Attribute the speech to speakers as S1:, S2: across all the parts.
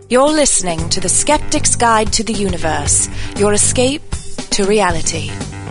S1: You're listening to The Skeptic's Guide to the Universe, your escape to reality.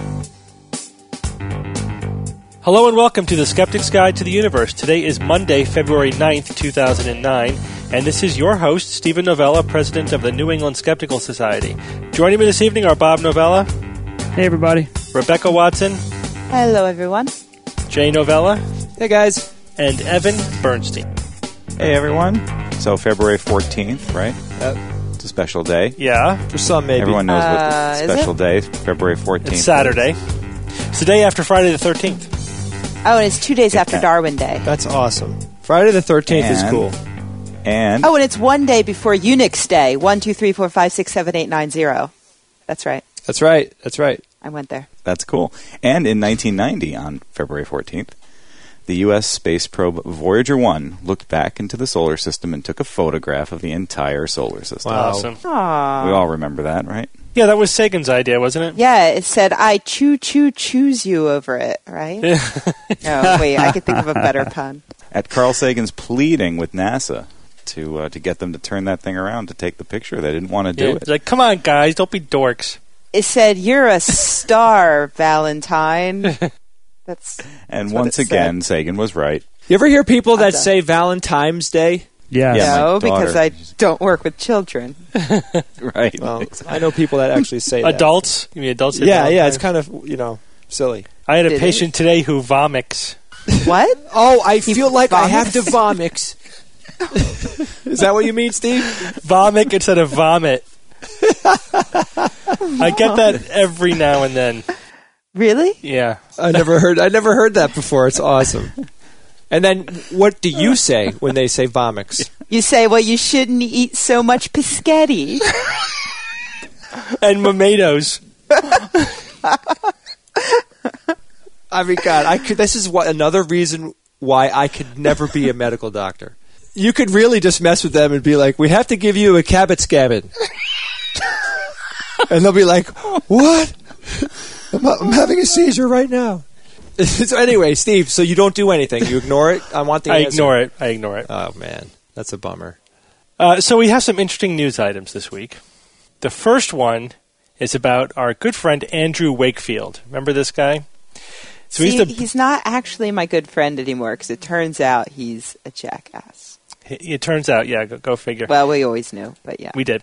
S2: Hello and welcome to The Skeptic's Guide to the Universe. Today is Monday, February 9th, 2009, and this is your host, Stephen Novella, President of the New England Skeptical Society. Joining me this evening are Bob Novella.
S3: Hey, everybody.
S2: Rebecca Watson.
S4: Hello, everyone.
S2: Jay Novella.
S3: Hey, guys.
S2: And Evan Bernstein.
S5: Hey, everyone. So, February 14th, right? It's a special day.
S2: Yeah.
S3: For some, maybe.
S5: Everyone knows what the special day, February 14th.
S2: It's Saturday. It's the day after Friday the 13th.
S4: Oh, and it's 2 days after Darwin Day.
S3: That's awesome. Friday the 13th is cool.
S5: And
S4: and it's 1 day before Unix Day. 1, 2, 3, 4, 5, 6, 7, 8, 9, 0. That's right.
S3: That's right. That's right.
S4: I went there.
S5: that's cool. And in 1990, on February 14th, the U.S. space probe Voyager 1 looked back into the solar system and took a photograph of the entire solar system.
S3: Wow.
S2: Awesome.
S4: Aww.
S5: We all remember that, right?
S2: Yeah, that was Sagan's idea, wasn't it?
S4: Yeah, it said, I choose you over it, right? No, wait, I could think of a better pun.
S5: At Carl Sagan's pleading with NASA to get them to turn that thing around to take the picture, they didn't want to do
S2: It's
S5: it.
S2: like, come on, guys, don't be dorks.
S4: It said, you're a star, Valentine.
S5: And
S4: what
S5: once
S4: it
S5: again, Sagan was right.
S3: You ever hear people that
S4: done.
S3: say Valentine's Day?
S5: Yeah, my
S4: No,
S5: daughter.
S4: because I don't work with children.
S5: Right.
S3: Well, I know people that actually say that.
S2: Adults? You mean adults? say
S3: Yeah,
S2: Valentine's?
S3: It's kind of, silly.
S2: I had a
S4: It
S2: patient today who vomits.
S4: What?
S3: Oh, I feel like I have
S4: vomits?
S3: to vomit. Is that what you mean, Steve?
S2: Vomit instead of vomit. I get that every now and then.
S4: Really?
S2: Yeah.
S3: I never heard that before. It's awesome. And then what do you say when they say vomix?
S4: You say, well, you shouldn't eat so much pescetti.
S2: And tomatoes.
S3: I mean, God, this is another reason why I could never be a medical doctor. You could really just mess with them and be like, we have to give you a Cabot scabbin. And they'll be like, what? I'm having a seizure right now. So anyway, Steve, so you don't do anything. You ignore it? I want the answer.
S2: I ignore it.
S3: Oh, man. That's a bummer.
S2: So we have some interesting news items this week. The first one is about our good friend Andrew Wakefield. Remember this guy? So
S4: he's not actually my good friend anymore because it turns out he's a jackass.
S2: It turns out, yeah, go figure.
S4: Well, we always knew, but yeah.
S2: We did.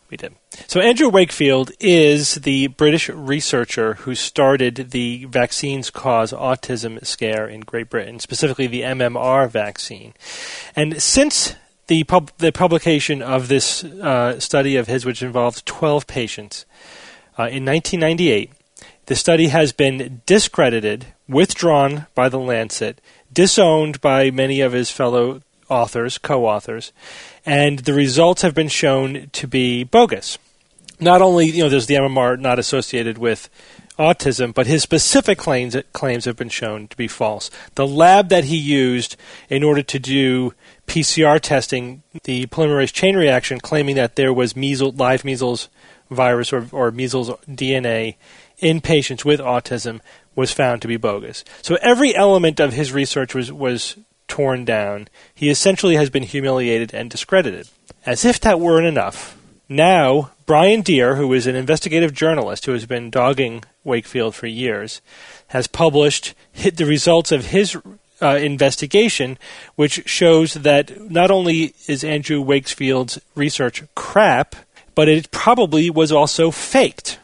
S2: So Andrew Wakefield is the British researcher who started the vaccines cause autism scare in Great Britain, specifically the MMR vaccine. And since the publication of this study of his, which involved 12 patients, in 1998, the study has been discredited, withdrawn by The Lancet, disowned by many of his fellow co-authors, and the results have been shown to be bogus. Not only, there's the MMR not associated with autism, but his specific claims have been shown to be false. The lab that he used in order to do PCR testing, the polymerase chain reaction, claiming that there was live measles virus or measles DNA in patients with autism, was found to be bogus. So every element of his research was torn down. He essentially has been humiliated and discredited. As if that weren't enough, now Brian Deer, who is an investigative journalist who has been dogging Wakefield for years, has published the results of his investigation, which shows that not only is Andrew Wakefield's research crap, but it probably was also faked.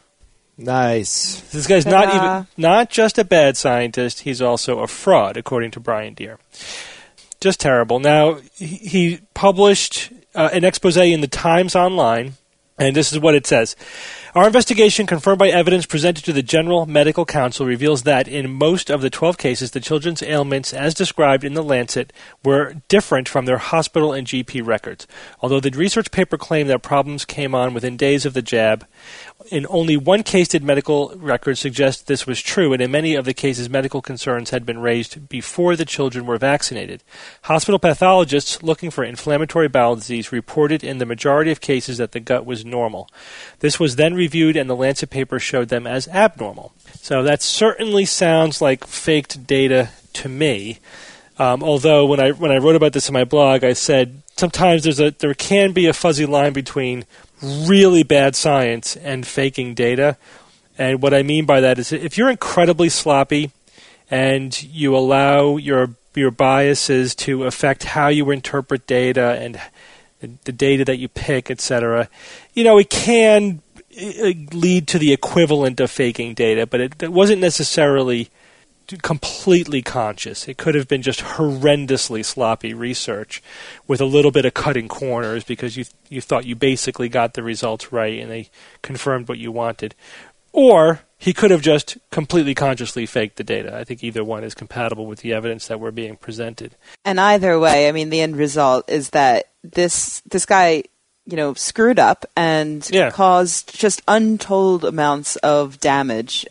S3: Nice.
S2: This guy's not just a bad scientist, he's also a fraud, according to Brian Deer. Just terrible. Now, he published an expose in the Times Online, and this is what it says. Our investigation, confirmed by evidence presented to the General Medical Council, reveals that in most of the 12 cases, the children's ailments, as described in The Lancet, were different from their hospital and GP records. Although the research paper claimed that problems came on within days of the jab, in only one case did medical records suggest this was true, and in many of the cases, medical concerns had been raised before the children were vaccinated. Hospital pathologists looking for inflammatory bowel disease reported in the majority of cases that the gut was normal. This was then reviewed, and the Lancet paper showed them as abnormal. So that certainly sounds like faked data to me. Although when I wrote about this in my blog, I said sometimes there can be a fuzzy line between really bad science and faking data. And what I mean by that is if you're incredibly sloppy and you allow your biases to affect how you interpret data and the data that you pick, etc., it can lead to the equivalent of faking data, but it wasn't necessarily completely conscious. It could have been just horrendously sloppy research with a little bit of cutting corners because you thought you basically got the results right and they confirmed what you wanted. Or he could have just completely consciously faked the data. I think either one is compatible with the evidence that we're being presented.
S4: And either way, I mean, the end result is that this guy, screwed up and caused just untold amounts of damage,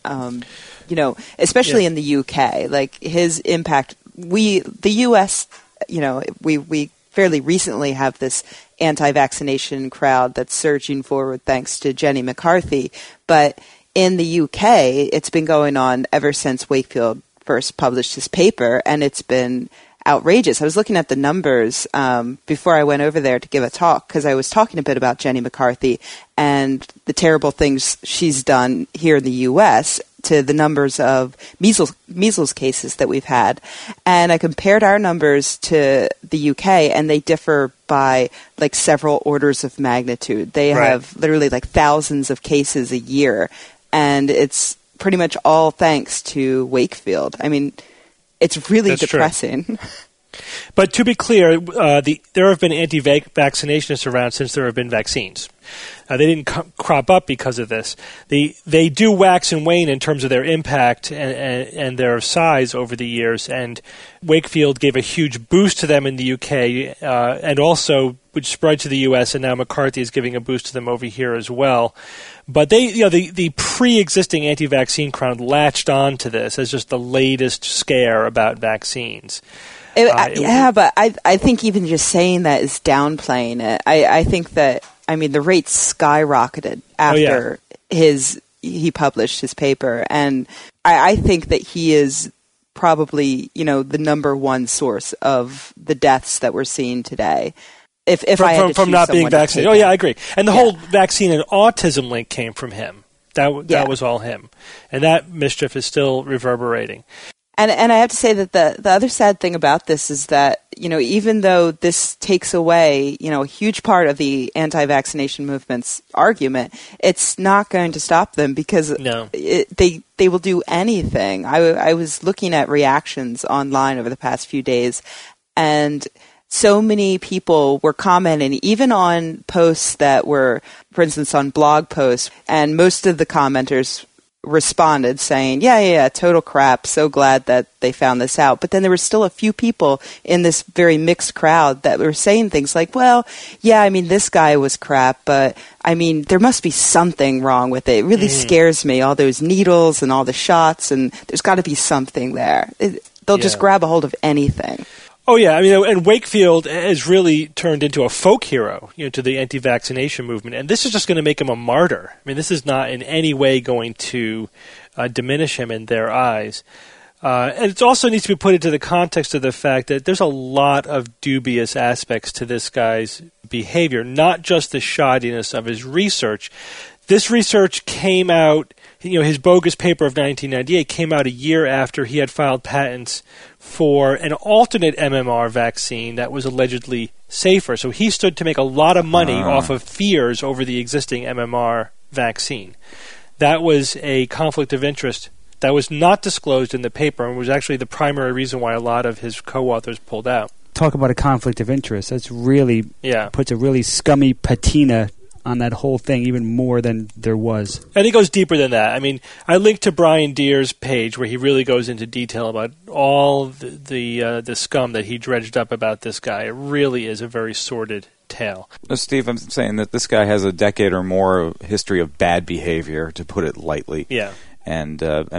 S4: especially in the UK. Like, his impact, the US, we fairly recently have this anti-vaccination crowd that's surging forward thanks to Jenny McCarthy. But in the UK, it's been going on ever since Wakefield first published his paper, and it's been outrageous. I was looking at the numbers before I went over there to give a talk because I was talking a bit about Jenny McCarthy and the terrible things she's done here in the U.S. to the numbers of measles cases that we've had. And I compared our numbers to the UK, and they differ by like several orders of magnitude. They have literally like thousands of cases a year, and it's pretty much all thanks to Wakefield. I mean, it's really depressing.
S2: True. But to be clear, there have been anti-vaccinationists around since there have been vaccines. They didn't crop up because of this. They do wax and wane in terms of their impact and their size over the years. And Wakefield gave a huge boost to them in the UK, and also which spread to the US. And now McCarthy is giving a boost to them over here as well. But the pre-existing anti-vaccine crowd latched on to this as just the latest scare about vaccines.
S4: But I think even just saying that is downplaying it. I think that, the rates skyrocketed after he published his paper. And I think that he is probably, the number one source of the deaths that we're seeing today. From
S2: not being vaccinated. Oh, yeah, I agree. And the whole vaccine and autism link came from him. That was all him. And that mischief is still reverberating.
S4: And I have to say that the other sad thing about this is that, even though this takes away, a huge part of the anti-vaccination movement's argument, it's not going to stop them because they will do anything. I was looking at reactions online over the past few days, and so many people were commenting, even on posts that were, for instance, on blog posts, and most of the commenters responded saying, yeah, total crap, so glad that they found this out. But then there were still a few people in this very mixed crowd that were saying things like, well, yeah, this guy was crap, but there must be something wrong with it. It really scares me, all those needles and all the shots, and there's got to be something there. They'll just grab a hold of anything.
S2: Oh, yeah. And Wakefield has really turned into a folk hero, to the anti-vaccination movement. And this is just going to make him a martyr. This is not in any way going to diminish him in their eyes. And it also needs to be put into the context of the fact that there's a lot of dubious aspects to this guy's behavior, not just the shoddiness of his research. This research came out, his bogus paper of 1998 came out a year after he had filed patents for an alternate MMR vaccine that was allegedly safer. So he stood to make a lot of money off of fears over the existing MMR vaccine. That was a conflict of interest that was not disclosed in the paper and was actually the primary reason why a lot of his co-authors pulled out.
S6: Talk about a conflict of interest. That's really puts a really scummy patina on that whole thing, even more than there was.
S2: And he goes deeper than that. I linked to Brian Deere's page where he really goes into detail about all the scum that he dredged up about this guy. It really is a very sordid tale.
S5: Steve, I'm saying that this guy has a decade or more history of bad behavior, to put it lightly.
S2: Yeah.
S5: And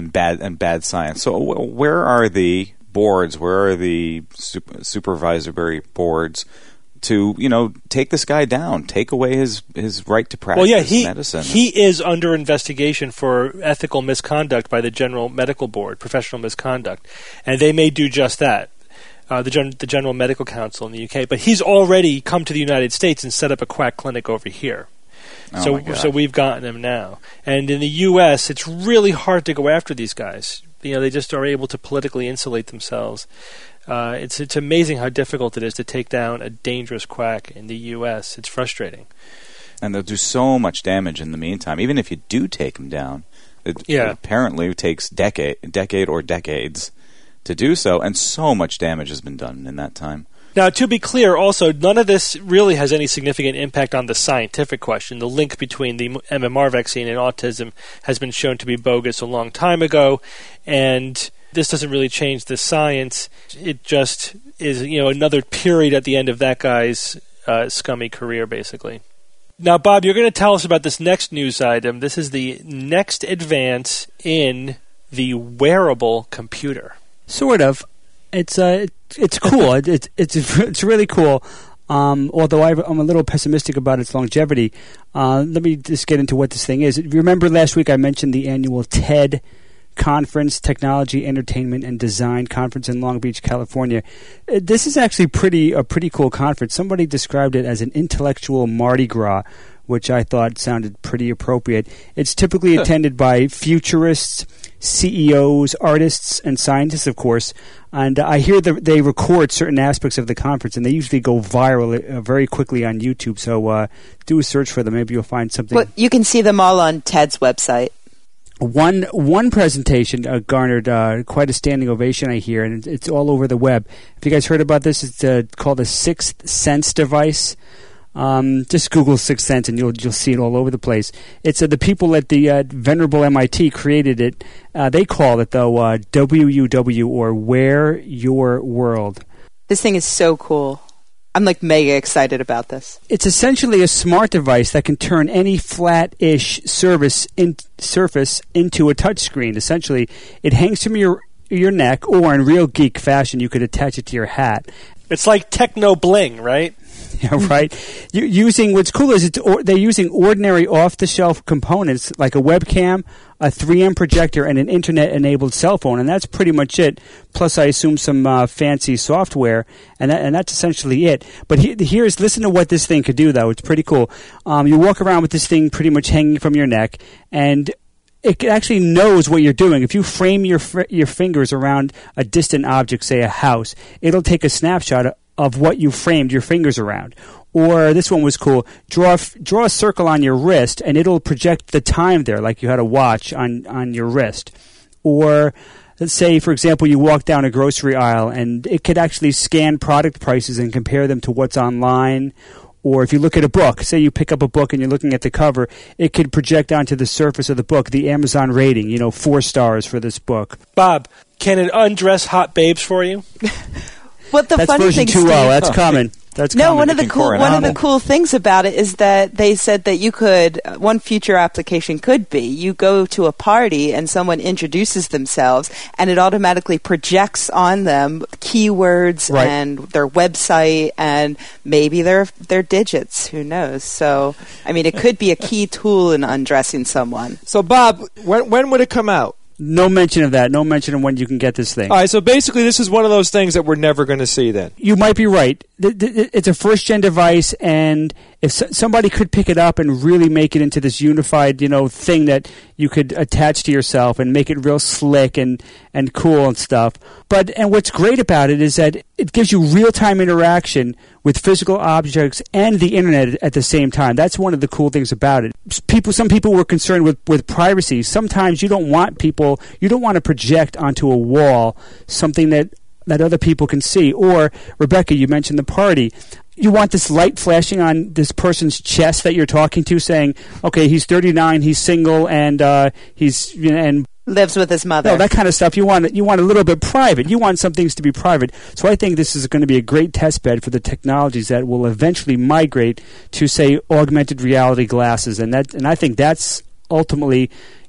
S5: bad science. So where are the boards? Where are the supervisory boards to take this guy down, take away his right to practice medicine?
S2: He is under investigation for ethical misconduct by the General Medical Board, professional misconduct, and they may do just that. the General Medical Council in the UK. But he's already come to the United States and set up a quack clinic over here. So we've gotten him now. And in the U.S., it's really hard to go after these guys. They just are able to politically insulate themselves. It's amazing how difficult it is to take down a dangerous quack in the U.S. It's frustrating.
S5: And they'll do so much damage in the meantime. Even if you do take them down, it apparently takes decade or decades to do so, and so much damage has been done in that time.
S2: Now, to be clear, also, none of this really has any significant impact on the scientific question. The link between the MMR vaccine and autism has been shown to be bogus a long time ago, and this doesn't really change the science. It just is, another period at the end of that guy's scummy career, basically. Now, Bob, you're going to tell us about this next news item. This is the next advance in the wearable computer.
S6: Sort of. It's cool. It's really cool. Although I'm a little pessimistic about its longevity. Let me just get into what this thing is. Remember last week I mentioned the annual TED Conference, Technology, Entertainment, and Design Conference in Long Beach, California. This is actually a pretty cool conference. Somebody described it as an intellectual Mardi Gras, which I thought sounded pretty appropriate. It's typically attended by futurists, CEOs, artists, and scientists, of course. And I hear that they record certain aspects of the conference, and they usually go viral very quickly on YouTube. So do a search for them. Maybe you'll find something.
S4: Well, you can see them all on TED's website.
S6: One presentation garnered quite a standing ovation, I hear, and it's all over the web. Have you guys heard about this? It's called a Sixth Sense device. Just Google Sixth Sense and you'll see it all over the place. It's the people at the venerable MIT created it. They call it, though, WUW, or Wear Your World.
S4: This thing is so cool. I'm mega excited about this.
S6: It's essentially a smart device that can turn any flat-ish surface into a touchscreen. Essentially, it hangs from your neck, or in real geek fashion, you could attach it to your hat.
S2: It's like techno bling, right?
S6: Yeah, right. What's cool is they're using ordinary off-the-shelf components like a webcam, a 3M projector, and an internet-enabled cell phone, and that's pretty much it. Plus, I assume some fancy software, and that's essentially it. But listen to what this thing could do, though. It's pretty cool. You walk around with this thing pretty much hanging from your neck, and it actually knows what you're doing. If you frame your fingers around a distant object, say a house, it'll take a snapshot of what you framed your fingers around. Or this one was cool. Draw a circle on your wrist, and it'll project the time there, like you had a watch on your wrist. Or let's say, for example, you walk down a grocery aisle, and it could actually scan product prices and compare them to what's online. Or if you look at a book, say you pick up a book and you're looking at the cover, it could project onto the surface of the book the Amazon rating, 4 stars for this book.
S2: Bob, can it undress hot babes for you?
S4: But the
S6: that's
S4: funny
S6: version
S4: thing,
S6: 2.0. That's common. That's
S4: no,
S6: common.
S4: one of the cool things about it is that they said that you could. One future application could be you go to a party and someone introduces themselves, and it automatically projects on them keywords and their website and maybe their digits. Who knows? So, I mean, it could be a key tool in undressing someone.
S3: So, Bob, when would it come out?
S6: No mention of that. No mention of when you can get this thing.
S3: All right, so basically this is one of those things that we're never going to see then.
S6: You might be right. It's a first-gen device, and if somebody could pick it up and really make it into this unified, thing that you could attach to yourself and make it real slick and cool and stuff. And what's great about it is that it gives you real-time interaction with physical objects and the internet at the same time. That's one of the cool things about it. Some people were concerned with privacy. Sometimes you don't want to project onto a wall something that other people can see. Or, Rebecca, you mentioned the party. You want this light flashing on this person's chest that you're talking to, saying, okay, he's 39, he's single, and and
S4: lives with his mother.
S6: No, that kind of stuff. You want a little bit private. You want some things to be private. So I think this is going to be a great test bed for the technologies that will eventually migrate to, say, augmented reality glasses. And I think that's ultimately,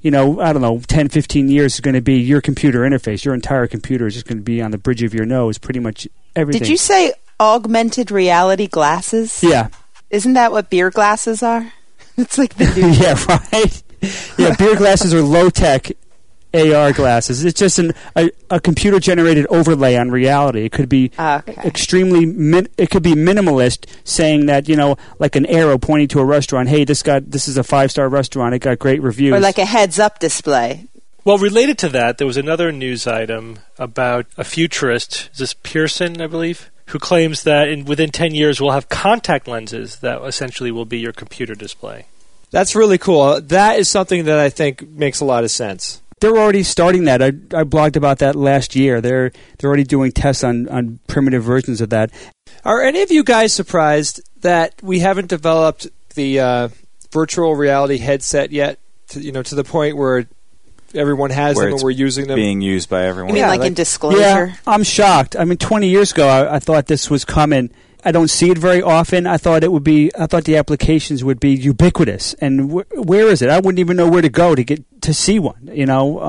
S6: 10, 15 years is going to be your computer interface. Your entire computer is just going to be on the bridge of your nose, pretty much everything.
S4: Did you say augmented reality glasses?
S6: Yeah.
S4: Isn't that what beer glasses are? It's like the new
S6: yeah, right. Yeah, beer glasses are low tech. AR glasses. It's just a computer-generated overlay on reality. It could be extremely. It could be minimalist, saying that like an arrow pointing to a restaurant. Hey, this is a 5-star restaurant. It got great reviews.
S4: Or like a heads-up display.
S2: Well, related to that, there was another news item about a futurist. Is this Pearson, I believe? Who claims that within 10 years we'll have contact lenses that essentially will be your computer display.
S3: That's really cool. That is something that I think makes a lot of sense.
S6: They're already starting that. I blogged about that last year. They're already doing tests on primitive versions of that.
S3: Are any of you guys surprised that we haven't developed the virtual reality headset yet? To the point where everyone has them and we're using them,
S5: being used by everyone.
S4: You mean in Disclosure?
S6: Yeah, I'm shocked. I mean, 20 years ago, I thought this was coming. I don't see it very often. I thought the applications would be ubiquitous. And where is it? I wouldn't even know where to go to get to see one. It's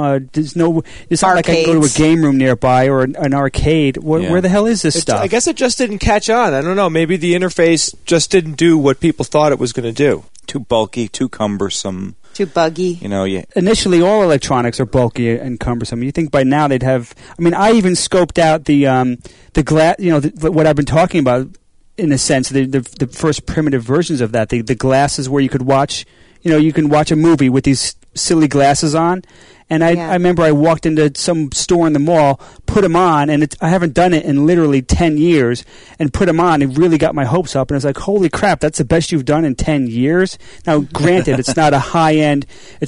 S6: not like I can go to a game room nearby or an arcade. Where the hell is this stuff?
S3: I guess it just didn't catch on. I don't know. Maybe the interface just didn't do what people thought it was going to do.
S5: Too bulky, too cumbersome.
S4: Too buggy.
S6: Initially, all electronics are bulky and cumbersome. You think by now they'd have... I mean, I even scoped out the glass... what I've been talking about, in a sense, the first primitive versions of that. The glasses where you could watch... you can watch a movie with these silly glasses on. And I remember I walked into some store in the mall, put them on, and I haven't done it in literally 10 years, and put them on. It really got my hopes up, and I was like, holy crap, that's the best you've done in 10 years? Now, granted, it's not a high-end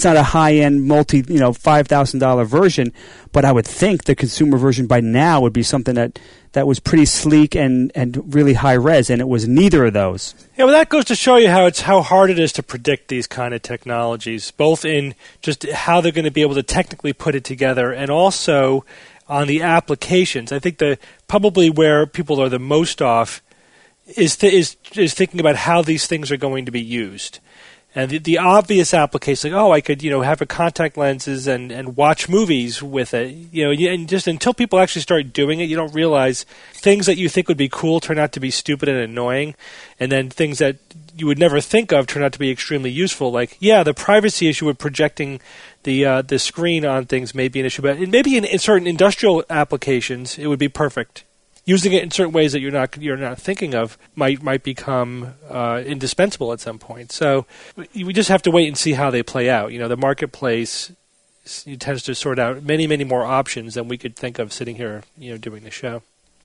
S6: multi, $5,000 version, but I would think the consumer version by now would be something that was pretty sleek and really high-res, and it was neither of those.
S2: Yeah, well, that goes to show you how hard it is to predict these kind of technologies, both in just how they're going to be able to technically put it together and also on the applications. I think probably where people are the most off is thinking about how these things are going to be used. And the obvious application, like, I could, have a contact lenses and watch movies with it. And just until people actually start doing it, you don't realize things that you think would be cool turn out to be stupid and annoying. And then things that you would never think of turn out to be extremely useful. Like, the privacy issue with projecting the screen on things may be an issue. But maybe in certain industrial applications, it would be perfect. Using it in certain ways that you're not thinking of might become indispensable at some point. So we just have to wait and see how they play out. The marketplace tends to sort out many, many more options than we could think of sitting here, doing the show.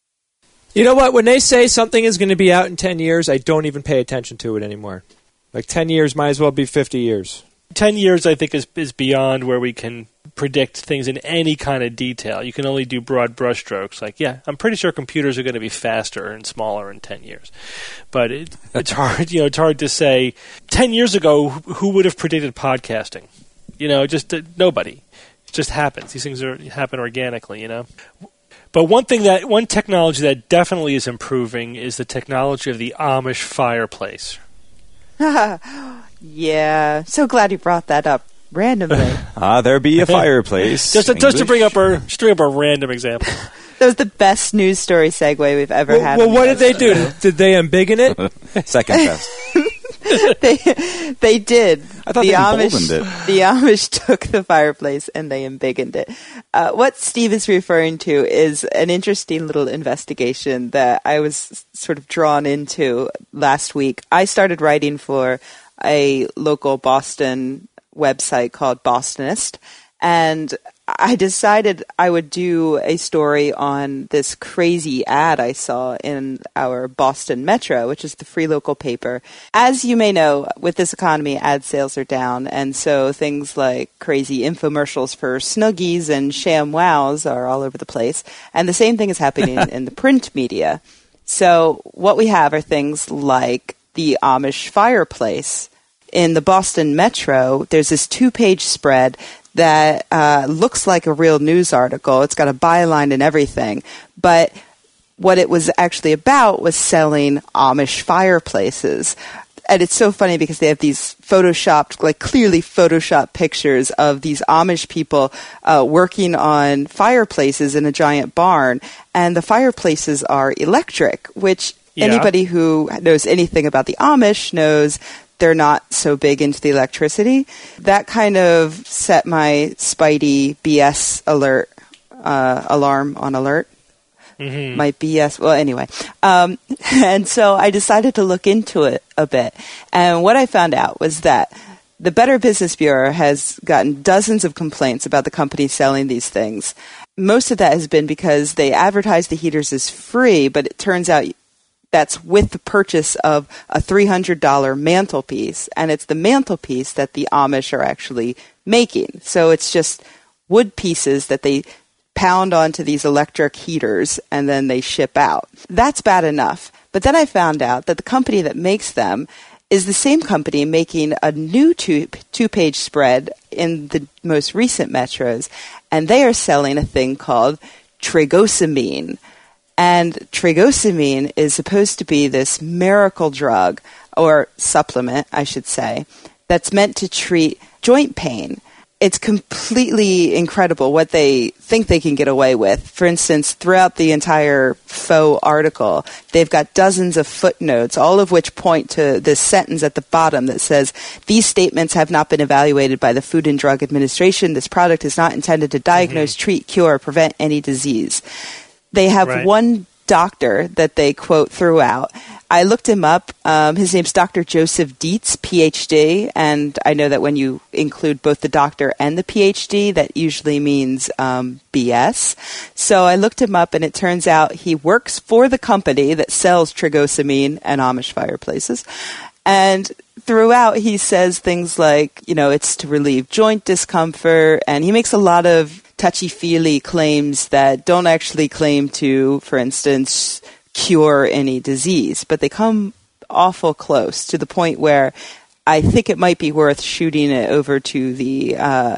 S3: You know what? When they say something is going to be out in 10 years, I don't even pay attention to it anymore. Like 10 years might as well be 50 years.
S2: 10 years, I think, is beyond where we can predict things in any kind of detail. You can only do broad brushstrokes. Like, I'm pretty sure computers are going to be faster and smaller in 10 years. But it's hard. It's hard to say. 10 years ago, who would have predicted podcasting? Nobody. It just happens. These things happen organically. But one technology that definitely is improving is the technology of the Amish fireplace.
S4: Yeah, so glad you brought that up randomly.
S5: There be a fireplace.
S2: just to bring up a random example.
S4: That was the best news story segue we've ever had.
S3: Well, what did they do? Did they embiggen it?
S5: Second best.
S4: They did.
S5: I thought they emboldened it.
S4: The Amish took the fireplace and they embiggened it. What Steve is referring to is an interesting little investigation that I was sort of drawn into last week. I started writing for a local Boston website called Bostonist, and I decided I would do a story on this crazy ad I saw in our Boston Metro, which is the free local paper. As you may know, with this economy, ad sales are down, and so things like crazy infomercials for Snuggies and ShamWows are all over the place, and the same thing is happening in the print media. So what we have are things like the Amish fireplace. In the Boston Metro, there's this 2-page spread that looks like a real news article. It's got a byline and everything. But what it was actually about was selling Amish fireplaces. And it's so funny because they have these photoshopped, like clearly photoshopped pictures of these Amish people working on fireplaces in a giant barn. And the fireplaces are electric, which anybody who knows anything about the Amish knows they're not so big into the electricity. That kind of set my Spidey BS alarm on alert. Mm-hmm. My BS. Well, anyway. And so I decided to look into it a bit. And what I found out was that the Better Business Bureau has gotten dozens of complaints about the company selling these things. Most of that has been because they advertise the heaters as free, but it turns out that's with the purchase of a $300 mantelpiece. And it's the mantelpiece that the Amish are actually making. So it's just wood pieces that they pound onto these electric heaters and then they ship out. That's bad enough. But then I found out that the company that makes them is the same company making a new two-page spread in the most recent metros, and they are selling a thing called trigosamine. And trigosamine is supposed to be this miracle drug, or supplement, I should say, that's meant to treat joint pain. It's completely incredible what they think they can get away with. For instance, throughout the entire faux article, they've got dozens of footnotes, all of which point to this sentence at the bottom that says, these statements have not been evaluated by the Food and Drug Administration. This product is not intended to diagnose, treat, cure, or prevent any disease. They have one doctor that they quote throughout. I looked him up. His name's Dr. Joseph Dietz, PhD, and I know that when you include both the doctor and the PhD, that usually means BS. So I looked him up, and it turns out he works for the company that sells trigosamine and Amish fireplaces. And throughout, he says things like, it's to relieve joint discomfort, and he makes a lot of touchy-feely claims that don't actually claim to, for instance, cure any disease, but they come awful close to the point where I think it might be worth shooting it over to the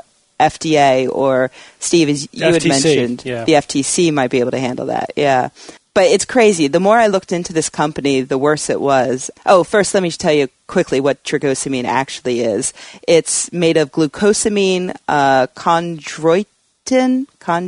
S4: FDA, or Steve, as you had mentioned, the FTC might be able to handle that. Yeah. But it's crazy. The more I looked into this company, the worse it was. Oh, first, let me tell you quickly what trigosamine actually is. It's made of glucosamine, chondroitin,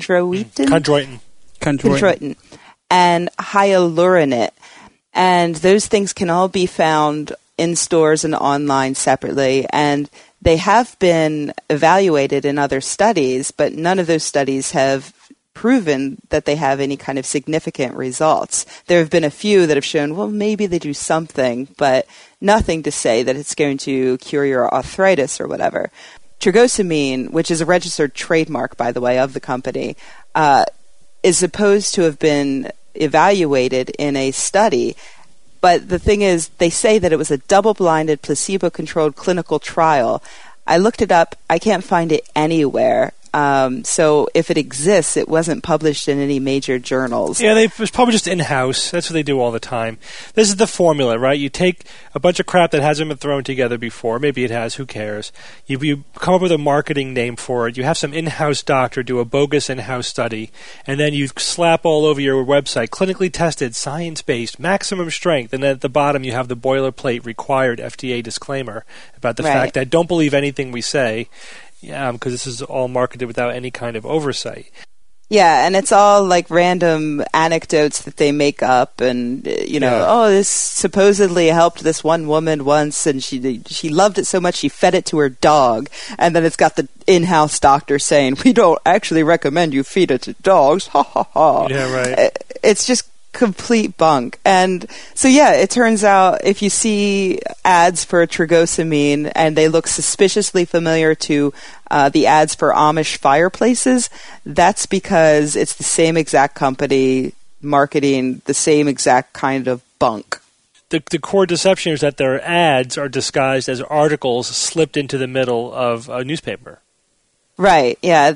S4: and hyaluronate. And those things can all be found in stores and online separately. And they have been evaluated in other studies, but none of those studies have proven that they have any kind of significant results. There have been a few that have shown, well, maybe they do something, but nothing to say that it's going to cure your arthritis or whatever. Trigosamine, which is a registered trademark, by the way, of the company, is supposed to have been evaluated in a study. But the thing is, they say that it was a double-blinded, placebo-controlled clinical trial. I looked it up. I can't find it anywhere. So if it exists, it wasn't published in any major journals.
S2: Yeah, it was probably just in-house. That's what they do all the time. This is the formula, right? You take a bunch of crap that hasn't been thrown together before. Maybe it has. Who cares? You come up with a marketing name for it. You have some in-house doctor do a bogus in-house study, and then you slap all over your website, clinically tested, science-based, maximum strength, and then at the bottom you have the boilerplate required FDA disclaimer about the fact that don't believe anything we say. Yeah, because this is all marketed without any kind of oversight.
S4: Yeah, and it's all like random anecdotes that they make up, and this supposedly helped this one woman once, and she loved it so much she fed it to her dog, and then it's got the in-house doctor saying, "We don't actually recommend you feed it to dogs." Ha ha ha.
S2: Yeah, right.
S4: It's just complete bunk. And so it turns out if you see ads for trigosamine and they look suspiciously familiar to the ads for Amish fireplaces, that's because it's the same exact company marketing the same exact kind of bunk.
S2: The core deception is that their ads are disguised as articles slipped into the middle of a newspaper.
S4: Right. Yeah.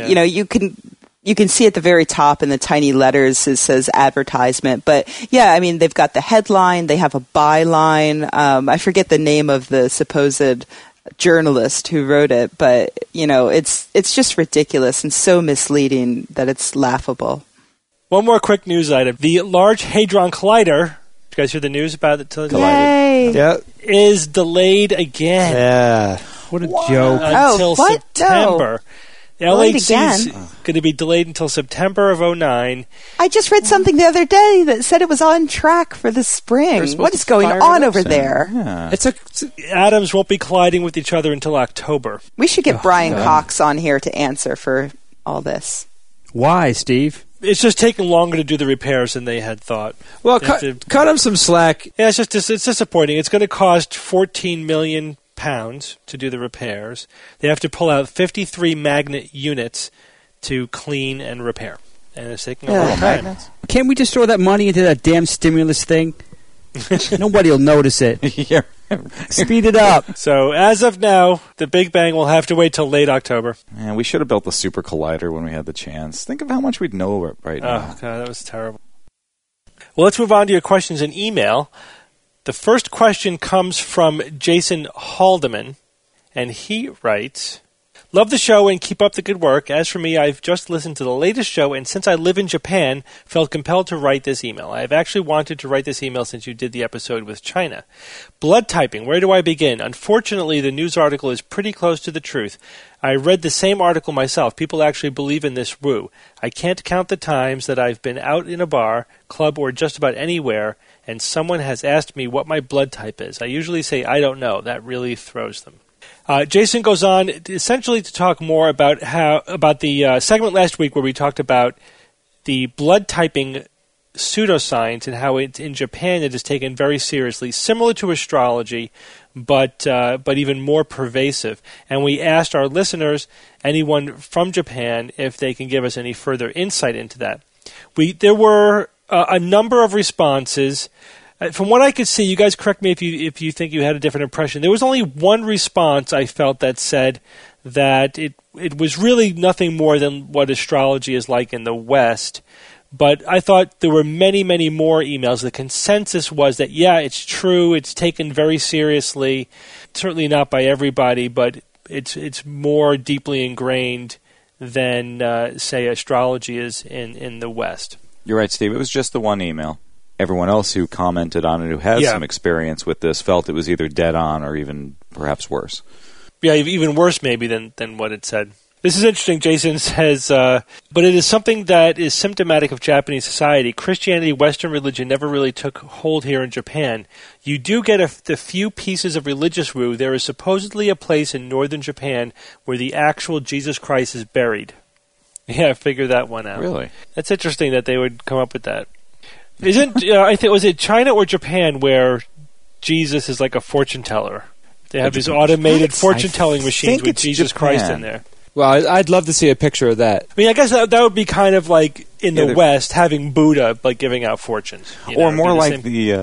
S4: You can see at the very top in the tiny letters it says advertisement. But, they've got the headline. They have a byline. I forget the name of the supposed journalist who wrote it. But, it's just ridiculous and so misleading that it's laughable.
S2: One more quick news item. The Large Hadron Collider, did you guys hear the news about it?
S4: Yay!
S3: Yep.
S2: Is delayed again.
S3: Yeah.
S6: What a joke.
S2: Until September. LHC is going to be delayed until September of 2009.
S4: I just read something the other day that said it was on track for the spring. What is going on over there?
S5: Yeah.
S2: Atoms won't be colliding with each other until October.
S4: We should get Brian Cox on here to answer for all this.
S6: Why, Steve?
S2: It's just taking longer to do the repairs than they had thought.
S3: Well, cut them some slack.
S2: Yeah, it's disappointing. It's going to cost £14 million to do the repairs. They have to pull out 53 magnet units to clean and repair. And it's taking a long time.
S6: Can't we just throw that money into that damn stimulus thing? Nobody will notice it.
S5: Yeah.
S6: Speed it up.
S2: So as of now, the Big Bang will have to wait till late October.
S5: Man, we should have built the Super Collider when we had the chance. Think of how much we'd know right now.
S2: Oh, God, that was terrible. Well, let's move on to your questions in email. The first question comes from Jason Haldeman, and he writes, "Love the show and keep up the good work. As for me, I've just listened to the latest show, and since I live in Japan, felt compelled to write this email. I have actually wanted to write this email since you did the episode with China. Blood typing, where do I begin? Unfortunately, the news article is pretty close to the truth. I read the same article myself. People actually believe in this woo. I can't count the times that I've been out in a bar, club, or just about anywhere, and someone has asked me what my blood type is. I usually say, I don't know. That really throws them." Jason goes on essentially to talk more about the segment last week where we talked about the blood typing pseudoscience and how in Japan it is taken very seriously, similar to astrology, but even more pervasive. And we asked our listeners, anyone from Japan, if they can give us any further insight into that. There were a number of responses. From what I could see, you guys correct me if you think you had a different impression. There was only one response I felt that said that it was really nothing more than what astrology is like in the West. But I thought there were many, many more emails. The consensus was that, yeah, it's true. It's taken very seriously. Certainly not by everybody, but it's more deeply ingrained than, say, astrology is in the West.
S5: You're right, Steve. It was just the one email. Everyone else who commented on it, who has some experience with this, felt it was either dead on or even perhaps worse.
S2: Yeah, even worse maybe than what it said. This is interesting. Jason says, but it is something that is symptomatic of Japanese society. Christianity, Western religion, never really took hold here in Japan. You do get the few pieces of religious woo. There is supposedly a place in northern Japan where the actual Jesus Christ is buried. Yeah, figure that one out.
S5: Really?
S2: That's interesting that they would come up with that. Was it China or Japan where Jesus is like a fortune teller? They have these automated fortune-telling machines with Jesus Christ in there.
S3: Well, I'd love to see a picture of that.
S2: I mean, I guess that would be kind of like in the West having Buddha like giving out fortunes,
S5: or more like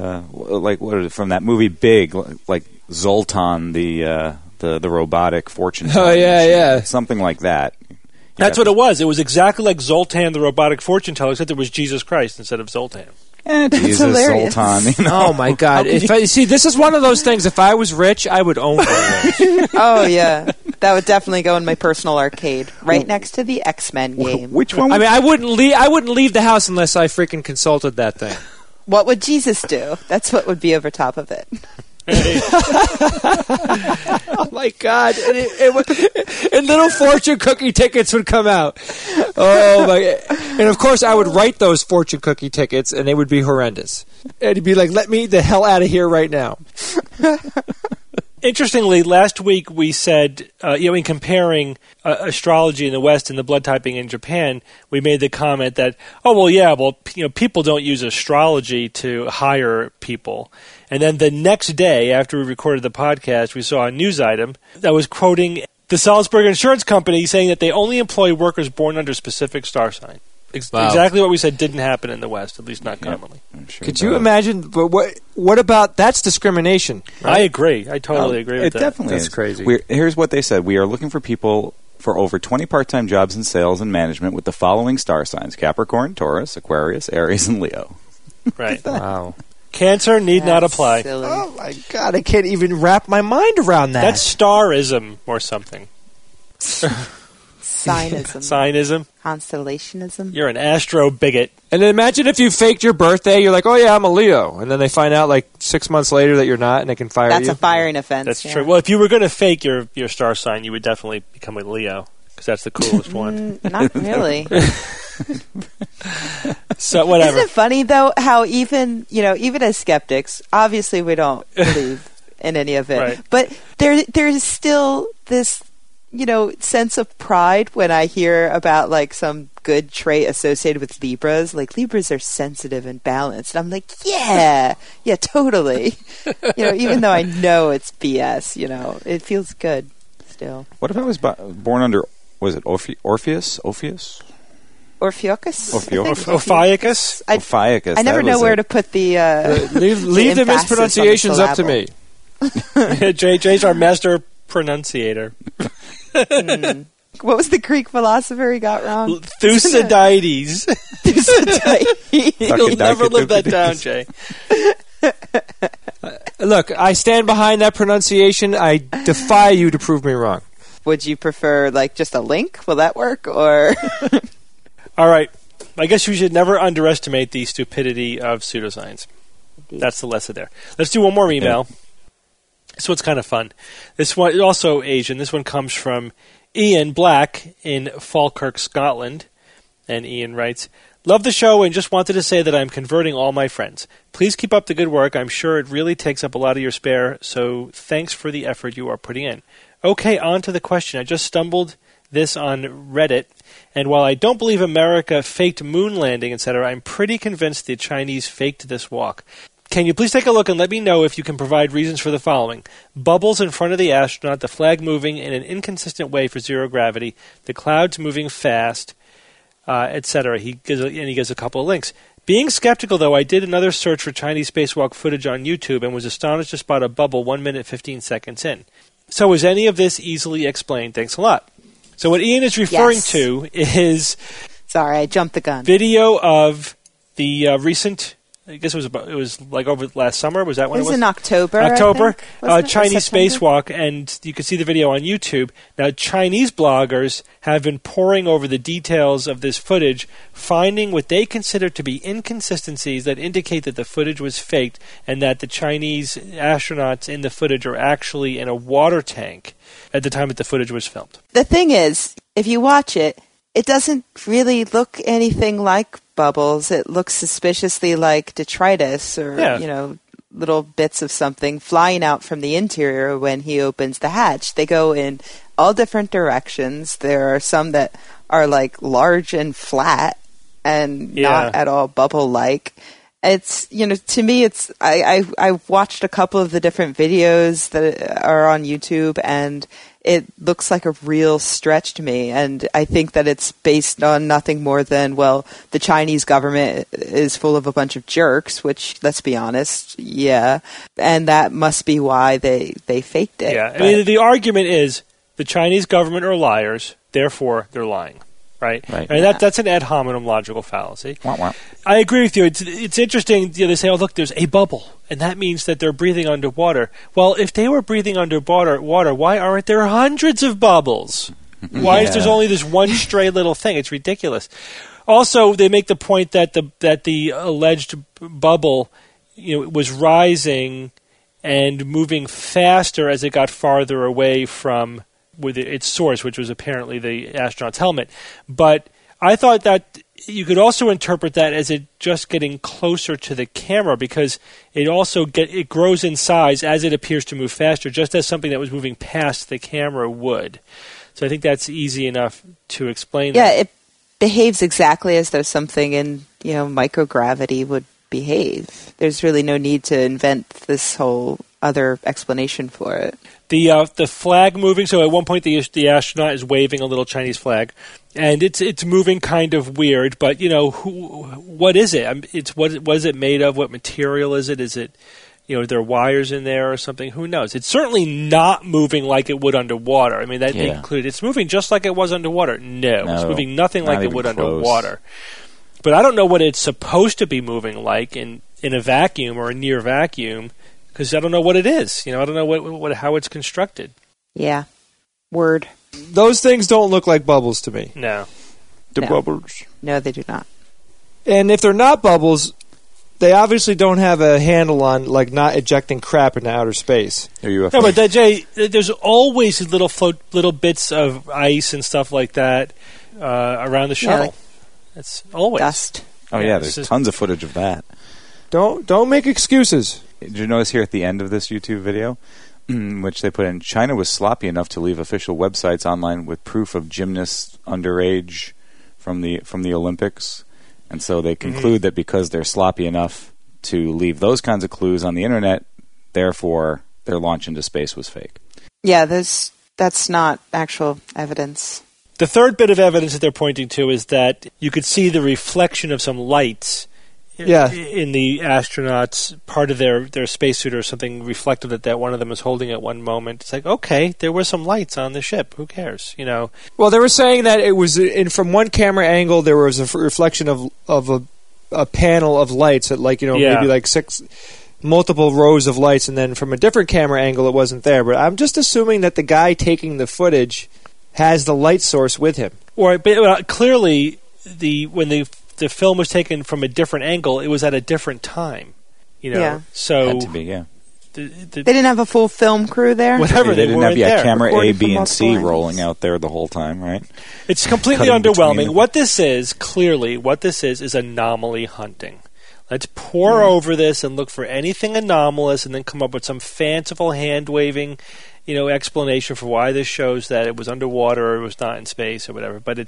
S5: from that movie Big, like Zoltan, the robotic fortune teller.
S3: Oh yeah,
S5: something like that.
S2: That's what it was. It was exactly like Zoltan, the robotic fortune teller, except it was Jesus Christ instead of Zoltan.
S5: Jesus,
S4: hilarious.
S5: Zoltan. You know?
S3: Oh my God! See, this is one of those things. If I was rich, I would own one of those.
S4: Oh yeah, that would definitely go in my personal arcade, right next to the X-Men game.
S5: Which one?
S3: I mean, I wouldn't leave the house unless I freaking consulted that thing.
S4: What would Jesus do? That's what would be over top of it.
S3: Oh my God! And little fortune cookie tickets would come out. Oh my! And of course, I would write those fortune cookie tickets, and they would be horrendous. And he'd be like, "Let me the hell out of here right now."
S2: Interestingly, last week we said, in comparing astrology in the West and the blood typing in Japan, we made the comment that, people don't use astrology to hire people. And then the next day, after we recorded the podcast, we saw a news item that was quoting the Salzburg Insurance Company saying that they only employ workers born under specific star sign. Wow. Exactly what we said didn't happen in the West, at least not commonly.
S3: Sure. Could you imagine? But what about that's discrimination? Right?
S2: I agree. I totally agree with that.
S5: It definitely
S3: is crazy.
S5: Here's what they said: we are looking for people for over 20 part-time jobs in sales and management with the following star signs: Capricorn, Taurus, Aquarius, Aries, and Leo.
S2: Right.
S3: Wow.
S2: Cancer need not apply.
S4: Silly.
S3: Oh my God! I can't even wrap my mind around that.
S2: That's starism or something.
S4: Signism. Constellationism.
S2: You're an astro bigot.
S3: And then imagine if you faked your birthday. You're like, oh yeah, I'm a Leo, and then they find out like 6 months later that you're not, and they can fire you.
S4: That's a firing offense.
S2: That's true. Well, if you were going to fake your star sign, you would definitely become a Leo. because that's the coolest one.
S4: Not really.
S2: So whatever.
S4: Isn't it funny though how even as skeptics, obviously we don't believe in any of it,
S2: right.
S4: but there's still this sense of pride when I hear about like some good trait associated with Libras. Like Libras are sensitive and balanced. And I'm like, yeah, totally. Even though I know it's BS, it feels good still.
S5: What if I was born under, was it Orpheus?
S4: Orpheus?
S2: Ophiuchus?
S5: Ophiuchus.
S4: I never know where to put the...
S3: leave the mispronunciations up to me.
S2: Jay's our master pronunciator.
S4: What was the Greek philosopher he got wrong?
S2: Thucydides. You'll never live that down, Jay.
S3: Look, I stand behind that pronunciation. I defy you to prove me wrong.
S4: Would you prefer like just a link? Will that work? Or
S2: all right. I guess you should never underestimate the stupidity of pseudoscience. Indeed. That's the lesson there. Let's do one more email. Yeah. This one's kind of fun. This one also Asian. This one comes from Ian Black in Falkirk, Scotland. And Ian writes, "Love the show and just wanted to say that I'm converting all my friends. Please keep up the good work. I'm sure it really takes up a lot of your spare, so thanks for the effort you are putting in." Okay, on to the question. I just stumbled this on Reddit, and while I don't believe America faked moon landing, etc., I'm pretty convinced the Chinese faked this walk. Can you please take a look and let me know if you can provide reasons for the following: bubbles in front of the astronaut, the flag moving in an inconsistent way for zero gravity, the clouds moving fast, etc. He gives a couple of links. Being skeptical, though, I did another search for Chinese spacewalk footage on YouTube and was astonished to spot a bubble 1 minute 15 seconds in. So is any of this easily explained? Thanks a lot. So what Ian is referring to is...
S4: Sorry, I jumped the gun.
S2: Video of the recent... I guess it was like over last summer. Was that when it was?
S4: It was in October.
S2: Chinese spacewalk, and you can see the video on YouTube. Now, Chinese bloggers have been poring over the details of this footage, finding what they consider to be inconsistencies that indicate that the footage was faked and that the Chinese astronauts in the footage are actually in a water tank at the time that the footage was filmed.
S4: The thing is, if you watch it, it doesn't really look anything like bubbles. It looks suspiciously like detritus or, little bits of something flying out from the interior when he opens the hatch. They go in all different directions. There are some that are like large and flat and not at all bubble-like. It's, to me, it's, I watched a couple of the different videos that are on YouTube, and it looks like a real stretch to me. And I think that it's based on nothing more than, the Chinese government is full of a bunch of jerks, which, let's be honest, and that must be why they faked it.
S2: Yeah, I mean, the argument is the Chinese government are liars, therefore they're lying. Right. I mean, that's an ad hominem logical fallacy. I agree with you. It's interesting. They say, "Oh, look, there's a bubble," and that means that they're breathing underwater. Well, if they were breathing underwater, why aren't there hundreds of bubbles? Why is there only this one stray little thing? It's ridiculous. Also, they make the point that the alleged bubble, was rising and moving faster as it got farther away from with its source, which was apparently the astronaut's helmet. But I thought that you could also interpret that as it just getting closer to the camera, because it also it grows in size as it appears to move faster, just as something that was moving past the camera would. So I think that's easy enough to explain.
S4: Yeah, it behaves exactly as though something in microgravity would behave. There's really no need to invent this whole other explanation for it.
S2: The flag moving. So at one point the astronaut is waving a little Chinese flag, and it's moving kind of weird. But what is it? It's what is it made of? What material is it? Is it there are wires in there or something? Who knows? It's certainly not moving like it would underwater. I mean that included. It's moving just like it was underwater. No, it's moving nothing like it would close. Underwater. But I don't know what it's supposed to be moving like in a vacuum or a near vacuum. Because I don't know what it is. I don't know how it's constructed.
S4: Yeah. Word.
S3: Those things don't look like bubbles to me.
S2: No.
S3: They're bubbles.
S4: No, they do not.
S3: And if they're not bubbles, they obviously don't have a handle on like not ejecting crap into outer space.
S2: No, but Jay, there's always little bits of ice and stuff like that around the shuttle. It's always
S4: dust.
S5: Oh yeah, there's tons of footage of that.
S3: Don't make excuses.
S5: Did you notice here at the end of this YouTube video, which they put in, China was sloppy enough to leave official websites online with proof of gymnasts underage from the Olympics, and so they conclude that because they're sloppy enough to leave those kinds of clues on the internet, therefore their launch into space was fake.
S4: Yeah, that's not actual evidence.
S2: The third bit of evidence that they're pointing to is that you could see the reflection of some lights in the astronauts, part of their spacesuit or something reflective that one of them was holding at one moment. It's like, okay, there were some lights on the ship. Who cares?
S3: Well, they were saying that it was from one camera angle there was a reflection of a panel of lights at maybe like multiple rows of lights, and then from a different camera angle it wasn't there. But I'm just assuming that the guy taking the footage has the light source with him.
S2: Right, but clearly when the film was taken from a different angle, it was at a different time. So
S5: had to be, yeah.
S4: They didn't have a full film crew there?
S2: Whatever,
S5: they didn't have camera A, B, and C
S4: angles.
S5: rolling out there the whole time, right?
S2: It's completely underwhelming. What this is anomaly hunting. Let's pore over this and look for anything anomalous and then come up with some fanciful hand-waving explanation for why this shows that it was underwater or it was not in space or whatever. But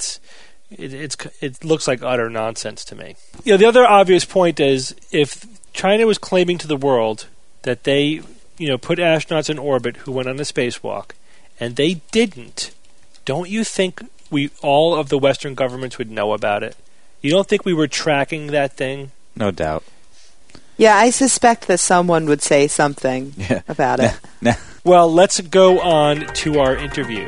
S2: it looks like utter nonsense to me. The other obvious point is if China was claiming to the world that they, put astronauts in orbit who went on a spacewalk, and they didn't, don't you think all of the Western governments would know about it? You don't think we were tracking that thing?
S5: No doubt.
S4: Yeah, I suspect that someone would say something about it.
S2: Well, let's go on to our interview.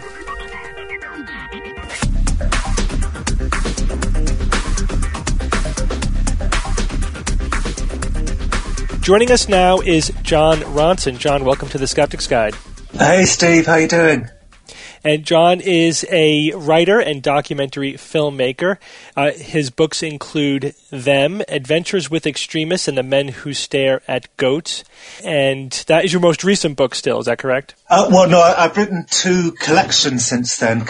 S2: Joining us now is Jon Ronson. John, welcome to the Skeptic's Guide.
S7: Hey, Steve. How you doing?
S2: And John is a writer and documentary filmmaker. His books include Them, Adventures with Extremists, and The Men Who Stare at Goats. And that is your most recent book still, is that correct?
S7: Well, no, I've written 2 collections since then,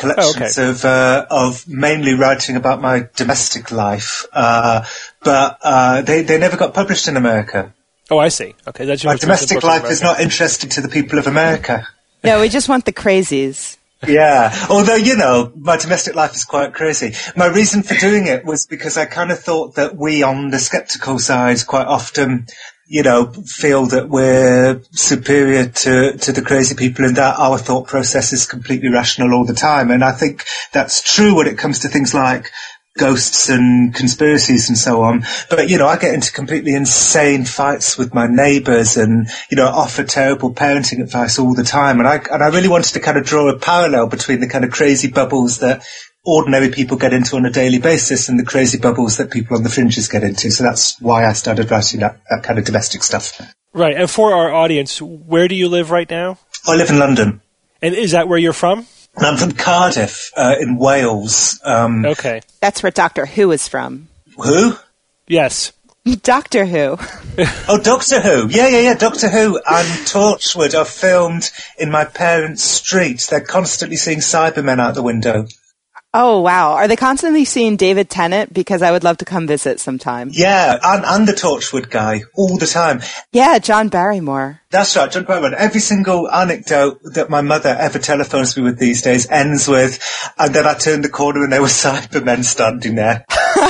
S7: of mainly writing about my domestic life. But they never got published in America.
S2: Oh, I see. Okay, that's your
S7: my domestic life is not interesting to the people of America.
S4: No, we just want the crazies.
S7: Yeah, although, my domestic life is quite crazy. My reason for doing it was because I kind of thought that we on the skeptical side quite often, feel that we're superior to the crazy people and that our thought process is completely rational all the time. And I think that's true when it comes to things like ghosts and conspiracies and so on. But, I get into completely insane fights with my neighbours and, offer terrible parenting advice all the time. And I really wanted to kind of draw a parallel between the kind of crazy bubbles that ordinary people get into on a daily basis and the crazy bubbles that people on the fringes get into. So that's why I started writing that kind of domestic stuff.
S2: Right. And for our audience, where do you live right now?
S7: I live in London.
S2: And is that where you're from?
S7: I'm from Cardiff, in Wales.
S2: Okay.
S4: That's where Doctor Who is from.
S7: Who?
S2: Yes.
S4: Doctor Who.
S7: Oh, Doctor Who. Yeah. Doctor Who and Torchwood are filmed in my parents' street. They're constantly seeing Cybermen out the window.
S4: Oh, wow. Are they constantly seeing David Tennant? Because I would love to come visit sometime.
S7: Yeah, and the Torchwood guy, all the time.
S4: Yeah, John Barrymore.
S7: That's right, John Barrymore. Every single anecdote that my mother ever telephones me with these days ends with, and then I turned the corner and there were Cybermen standing there.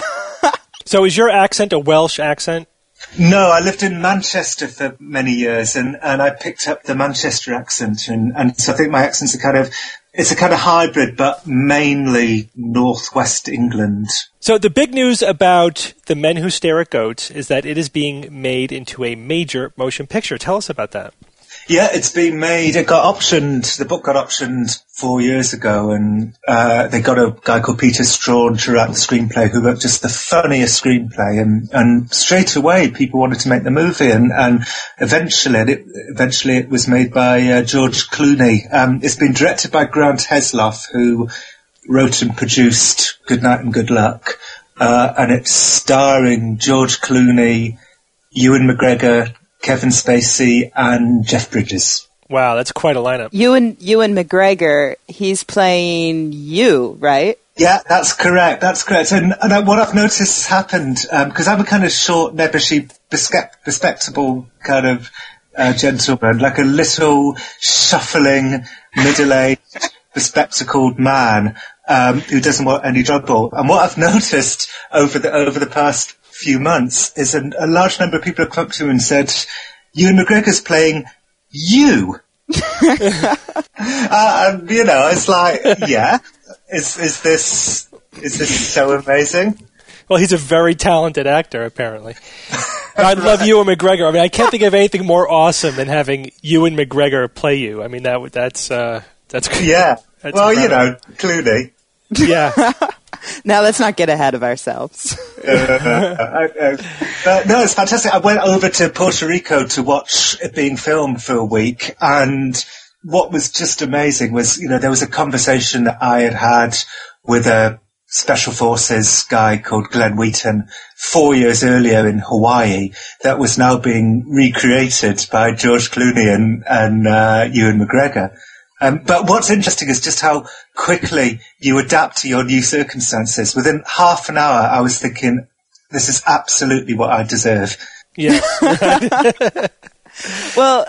S2: So is your accent a Welsh accent?
S7: No, I lived in Manchester for many years, and I picked up the Manchester accent, and so I think my accent's it's a kind of hybrid, but mainly northwest England.
S2: So the big news about The Men Who Stare at Goats is that it is being made into a major motion picture. Tell us about that.
S7: Yeah, it's been made. It got optioned. The book got optioned 4 years ago, and they got a guy called Peter Strawn to write the screenplay, who wrote just the funniest screenplay. And straight away, people wanted to make the movie, and eventually it was made by George Clooney. It's been directed by Grant Heslov, who wrote and produced Good Night and Good Luck, and it's starring George Clooney, Ewan McGregor, Kevin Spacey, and Jeff Bridges.
S2: Wow, that's quite a lineup.
S4: Ewan McGregor, he's playing you, right?
S7: Yeah, that's correct. And what I've noticed happened, because I'm a kind of short, nebbishy, bespectable kind of gentleman, like a little shuffling, middle-aged, bespectacled man who doesn't want any trouble. And what I've noticed over the past few months is a large number of people have come up to me and said, Ewan McGregor's playing you. And, it's like, yeah. Is this so amazing?
S2: Well, he's a very talented actor, apparently. I love Ewan McGregor. I mean, I can't think of anything more awesome than having Ewan McGregor play you. I mean, that's
S7: yeah.
S2: That's
S7: well,
S2: incredible.
S7: Clooney.
S2: Yeah.
S4: Now let's not get ahead of ourselves.
S7: No, it's fantastic. I went over to Puerto Rico to watch it being filmed for a week, and what was just amazing was, there was a conversation that I had with a Special Forces guy called Glenn Wheaton 4 years earlier in Hawaii that was now being recreated by George Clooney and Ewan McGregor. But what's interesting is just how quickly you adapt to your new circumstances. Within half an hour, I was thinking, this is absolutely what I deserve.
S2: Yeah.
S4: Well,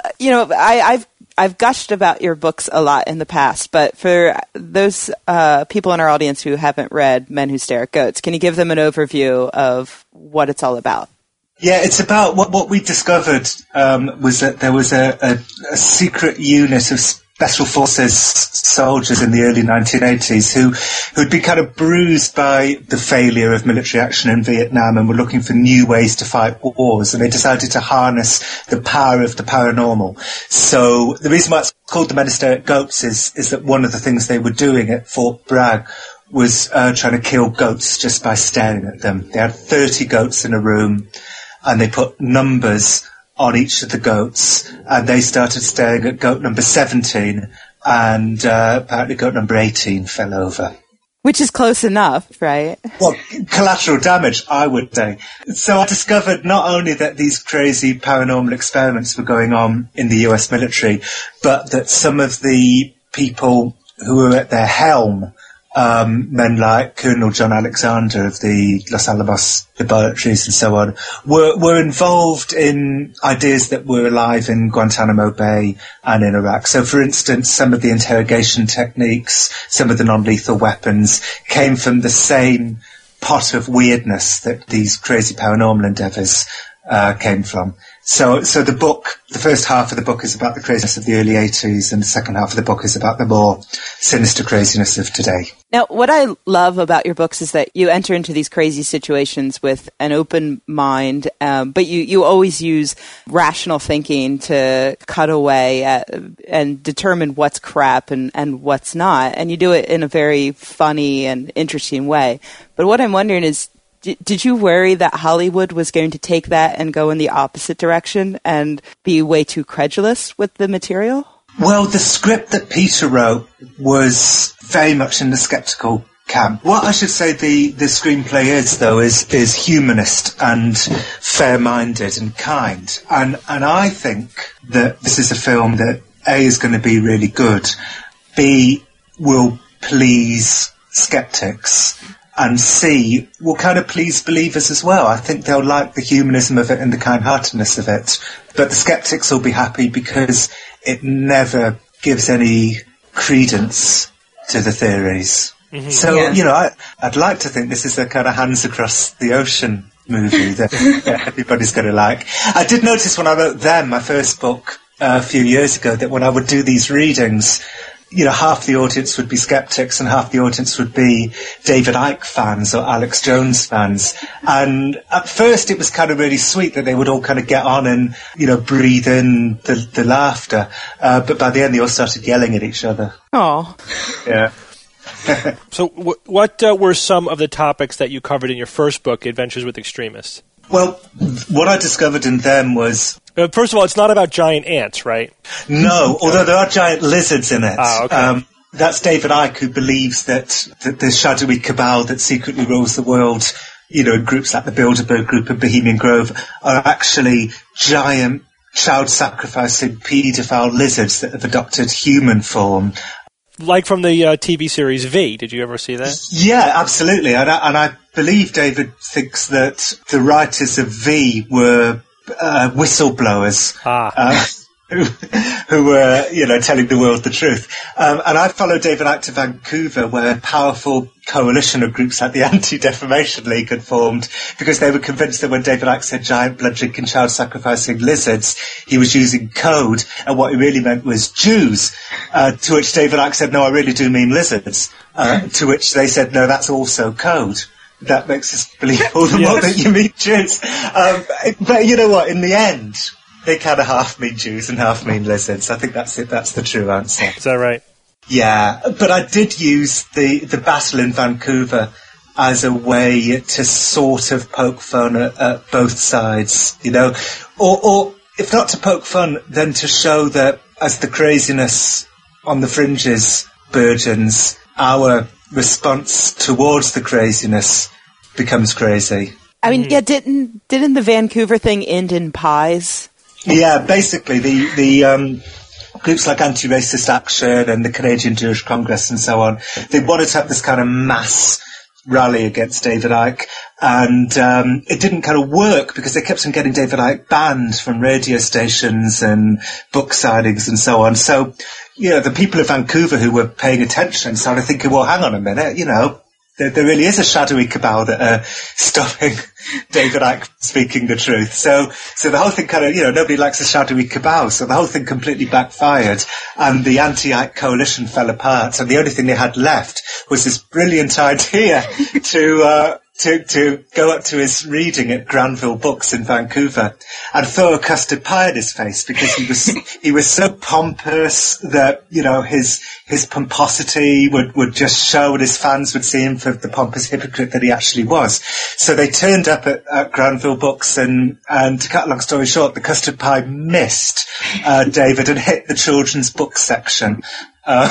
S4: I've gushed about your books a lot in the past, but for those people in our audience who haven't read Men Who Stare at Goats, can you give them an overview of what it's all about?
S7: Yeah, it's about what we discovered was that there was a secret unit of Special Forces soldiers in the early 1980s who'd been kind of bruised by the failure of military action in Vietnam and were looking for new ways to fight wars, and they decided to harness the power of the paranormal. So the reason why it's called the Men Who Stare at Goats is that one of the things they were doing at Fort Bragg was trying to kill goats just by staring at them. They had 30 goats in a room, and they put numbers on each of the goats, and they started staring at goat number 17, and apparently goat number 18 fell over.
S4: Which is close enough, right?
S7: Well, collateral damage, I would say. So I discovered not only that these crazy paranormal experiments were going on in the US military, but that some of the people who were at their helm, men like Colonel John Alexander of the Los Alamos laboratories and so on, were involved in ideas that were alive in Guantanamo Bay and in Iraq. So, for instance, some of the interrogation techniques, some of the non-lethal weapons came from the same pot of weirdness that these crazy paranormal endeavours came from. So the book, the first half of the book is about the craziness of the early 80s, and the second half of the book is about the more sinister craziness of today.
S4: Now, what I love about your books is that you enter into these crazy situations with an open mind, but you always use rational thinking to cut away and determine what's crap and what's not, and you do it in a very funny and interesting way. But what I'm wondering is, did you worry that Hollywood was going to take that and go in the opposite direction and be way too credulous with the material?
S7: Well, the script that Peter wrote was very much in the skeptical camp. What I should say the screenplay is, though, is humanist and fair-minded and kind. And I think that this is a film that, A, is going to be really good, B, will please skeptics, and C, will kind of please believers as well. I think they'll like the humanism of it and the kind-heartedness of it. But the skeptics will be happy because it never gives any credence to the theories. Mm-hmm. So, I'd like to think this is a kind of hands across the ocean movie that everybody's going to like. I did notice when I wrote Them, my first book, a few years ago, that when I would do these readings, half the audience would be skeptics and half the audience would be David Icke fans or Alex Jones fans. And at first it was kind of really sweet that they would all kind of get on and, breathe in the laughter. But by the end they all started yelling at each other.
S4: Oh.
S7: Yeah.
S2: So what were some of the topics that you covered in your first book, Adventures with Extremists?
S7: Well, what I discovered in Them was...
S2: First of all, it's not about giant ants, right?
S7: No, although there are giant lizards in it.
S2: Ah, okay.
S7: That's David Icke, who believes that the shadowy cabal that secretly rules the world groups like the Bilderberg Group and Bohemian Grove are actually giant child-sacrificing paedophile lizards that have adopted human form.
S2: Like from the TV series V. Did you ever see that?
S7: Yeah, absolutely. And I believe David thinks that the writers of V were whistleblowers. Who were, telling the world the truth. And I followed David Icke to Vancouver, where a powerful coalition of groups like the Anti-Defamation League had formed, because they were convinced that when David Icke said giant blood-drinking, child-sacrificing lizards, he was using code, and what he really meant was Jews. To which David Icke said, no, I really do mean lizards. To which they said, no, that's also code. That makes us believe all the more that you mean Jews. But you know what, in the end, they kind of half mean Jews and half mean lizards. I think that's it. That's the true answer.
S2: Is that right? Yeah.
S7: But I did use the battle in Vancouver as a way to sort of poke fun at both sides, or if not to poke fun, then to show that as the craziness on the fringes burgeons, our response towards the craziness becomes crazy.
S4: I mean, didn't the Vancouver thing end in pies?
S7: Yeah, basically the groups like Anti-Racist Action and the Canadian Jewish Congress and so on, they wanted to have this kind of mass rally against David Icke, and it didn't kind of work because they kept on getting David Icke banned from radio stations and book signings and so on. So, the people of Vancouver who were paying attention started thinking, well, hang on a minute, there really is a shadowy cabal that are stopping David Icke speaking the truth. So the whole thing kind of, nobody likes a shadowy cabal, so the whole thing completely backfired, and the anti-Icke coalition fell apart, and the only thing they had left was this brilliant idea to go up to his reading at Granville Books in Vancouver and throw a custard pie in his face, because he was so pompous that, his pomposity would just show, and his fans would see him for the pompous hypocrite that he actually was. So they turned up at Granville Books, and to cut a long story short, the custard pie missed David and hit the children's book section. To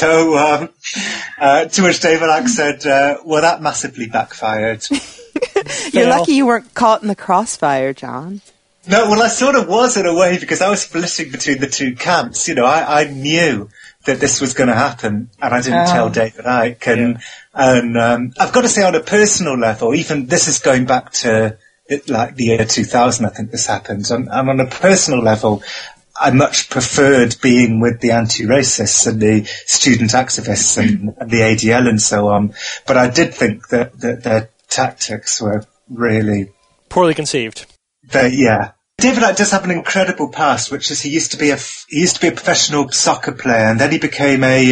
S7: which David Icke said, well, that massively backfired.
S4: You're lucky you weren't caught in the crossfire, John.
S7: No, well, I sort of was in a way, because I was flitting between the two camps. I knew that this was going to happen, and I didn't tell David Icke. And I've got to say, on a personal level, even this is going back to the year 2000, I think this happened. And on a personal level, I much preferred being with the anti-racists and the student activists and the ADL and so on. But I did think that their tactics were really
S2: poorly conceived.
S7: David Icke does have an incredible past, which is he used to be a professional soccer player, and then he became a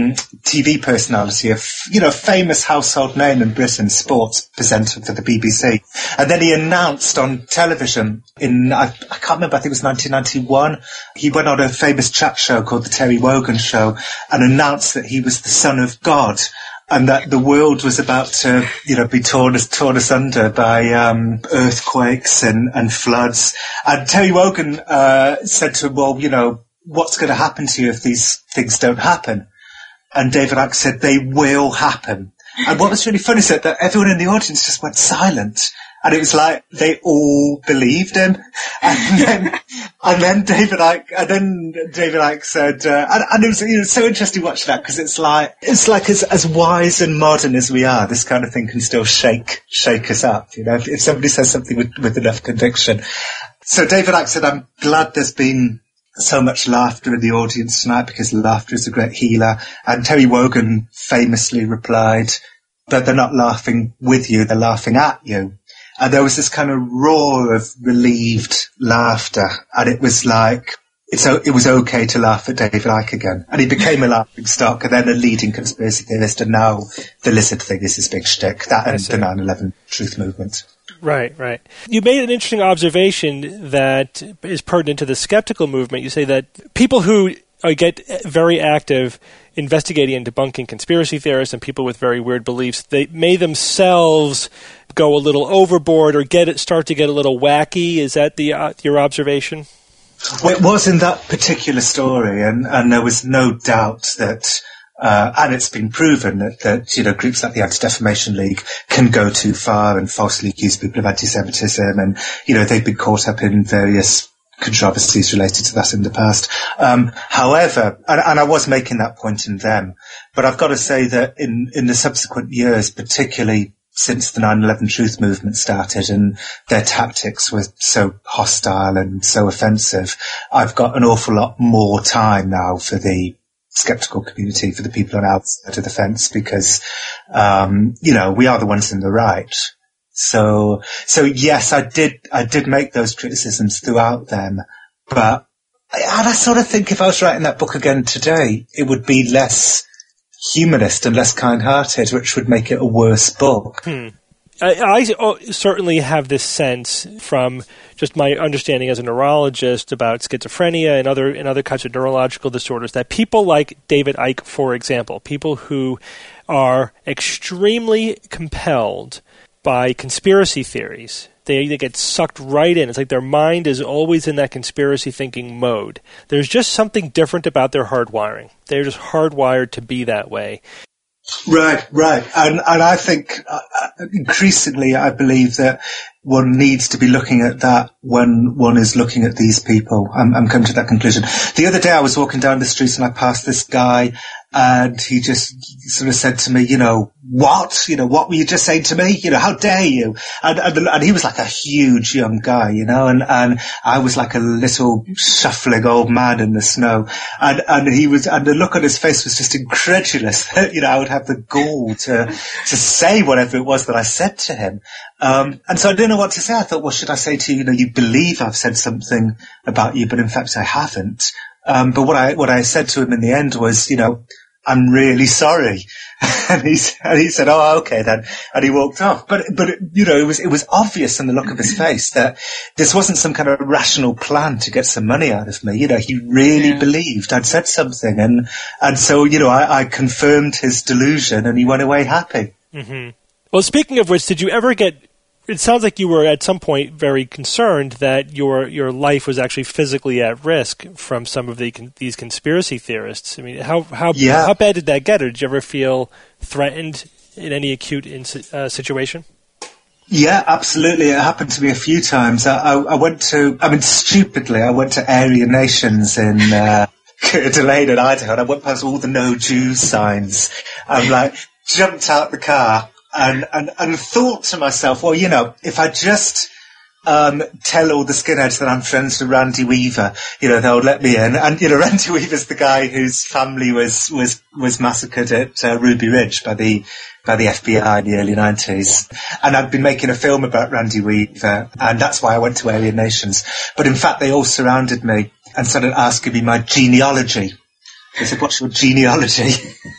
S7: TV personality, a famous household name in Britain, sports presenter for the BBC. And then he announced on television I can't remember, I think it was 1991, he went on a famous chat show called The Terry Wogan Show and announced that he was the son of God, and that the world was about to, be torn asunder by earthquakes and floods. And Terry Wogan said to him, well, what's going to happen to you if these things don't happen? And David Icke said, they will happen. And what was really funny is that everyone in the audience just went silent. And it was like they all believed him. And then David Icke said, and it was so interesting watching that, because it's like as wise and modern as we are, this kind of thing can still shake us up, if somebody says something with enough conviction. So David Icke said, I'm glad there's been so much laughter in the audience tonight, because laughter is a great healer. And Terry Wogan famously replied, but they're not laughing with you, they're laughing at you. And there was this kind of roar of relieved laughter, and it was like, it was okay to laugh at David Icke again. And he became a laughing stock, and then a leading conspiracy theorist, and now the lizard thing is his big shtick, that and the 9/11 truth movement.
S2: Right. You made an interesting observation that is pertinent to the skeptical movement. You say that people who get very active investigating and debunking conspiracy theorists and people with very weird beliefs, they may themselves go a little overboard or start to get a little wacky. Is that your observation?
S7: Well, it was in that particular story, and there was no doubt that And it's been proven that groups like the Anti-Defamation League can go too far and falsely accuse people of anti-Semitism, and they've been caught up in various controversies related to that in the past. However, and I was making that point in them, but I've got to say that in the subsequent years, particularly since the 9/11 Truth Movement started and their tactics were so hostile and so offensive, I've got an awful lot more time now for the skeptical community, for the people on our side of the fence, because, we are the ones in the right. So yes, I did make those criticisms throughout them, but I sort of think if I was writing that book again today, it would be less humanist and less kind-hearted, which would make it a worse book.
S2: I certainly have this sense from just my understanding as a neurologist about schizophrenia and other kinds of neurological disorders that people like David Icke, for example, people who are extremely compelled by conspiracy theories, they get sucked right in. It's like their mind is always in that conspiracy thinking mode. There's just something different about their hardwiring. They're just hardwired to be that way.
S7: Right. And I think increasingly I believe that one needs to be looking at that when one is looking at these people. I'm coming to that conclusion. The other day I was walking down the street and I passed this guy and he just sort of said to me, what? What were you just saying to me? How dare you? And he was like a huge young guy, and I was like a little shuffling old man in the snow. And the look on his face was just incredulous that, I would have the gall to say whatever it was that I said to him. And so I didn't know what to say. I thought, well, should I say to you, you believe I've said something about you, but in fact I haven't. But what I said to him in the end was, I'm really sorry. And he said, oh, okay then. And he walked off. But it was obvious in the look of his face that this wasn't some kind of rational plan to get some money out of me. He really believed I'd said something. And so, I confirmed his delusion and he went away happy.
S2: Mm-hmm. Well, speaking of which, did you ever it sounds like you were at some point very concerned that your life was actually physically at risk from some of these conspiracy theorists. I mean, how bad did that get? Or did you ever feel threatened in any acute situation?
S7: Yeah, absolutely. It happened to me a few times. Stupidly, I went to Aryan Nations in Coeur d'Alene in Idaho, and I went past all the no Jews signs. I'm jumped out the car. And thought to myself, well, if I just tell all the skinheads that I'm friends with Randy Weaver, they'll let me in. And Randy Weaver's the guy whose family was massacred at Ruby Ridge by the FBI in the early 90s. And I'd been making a film about Randy Weaver, and that's why I went to Aryan Nations. But in fact, they all surrounded me and started asking me my genealogy. They said, "What's your genealogy?"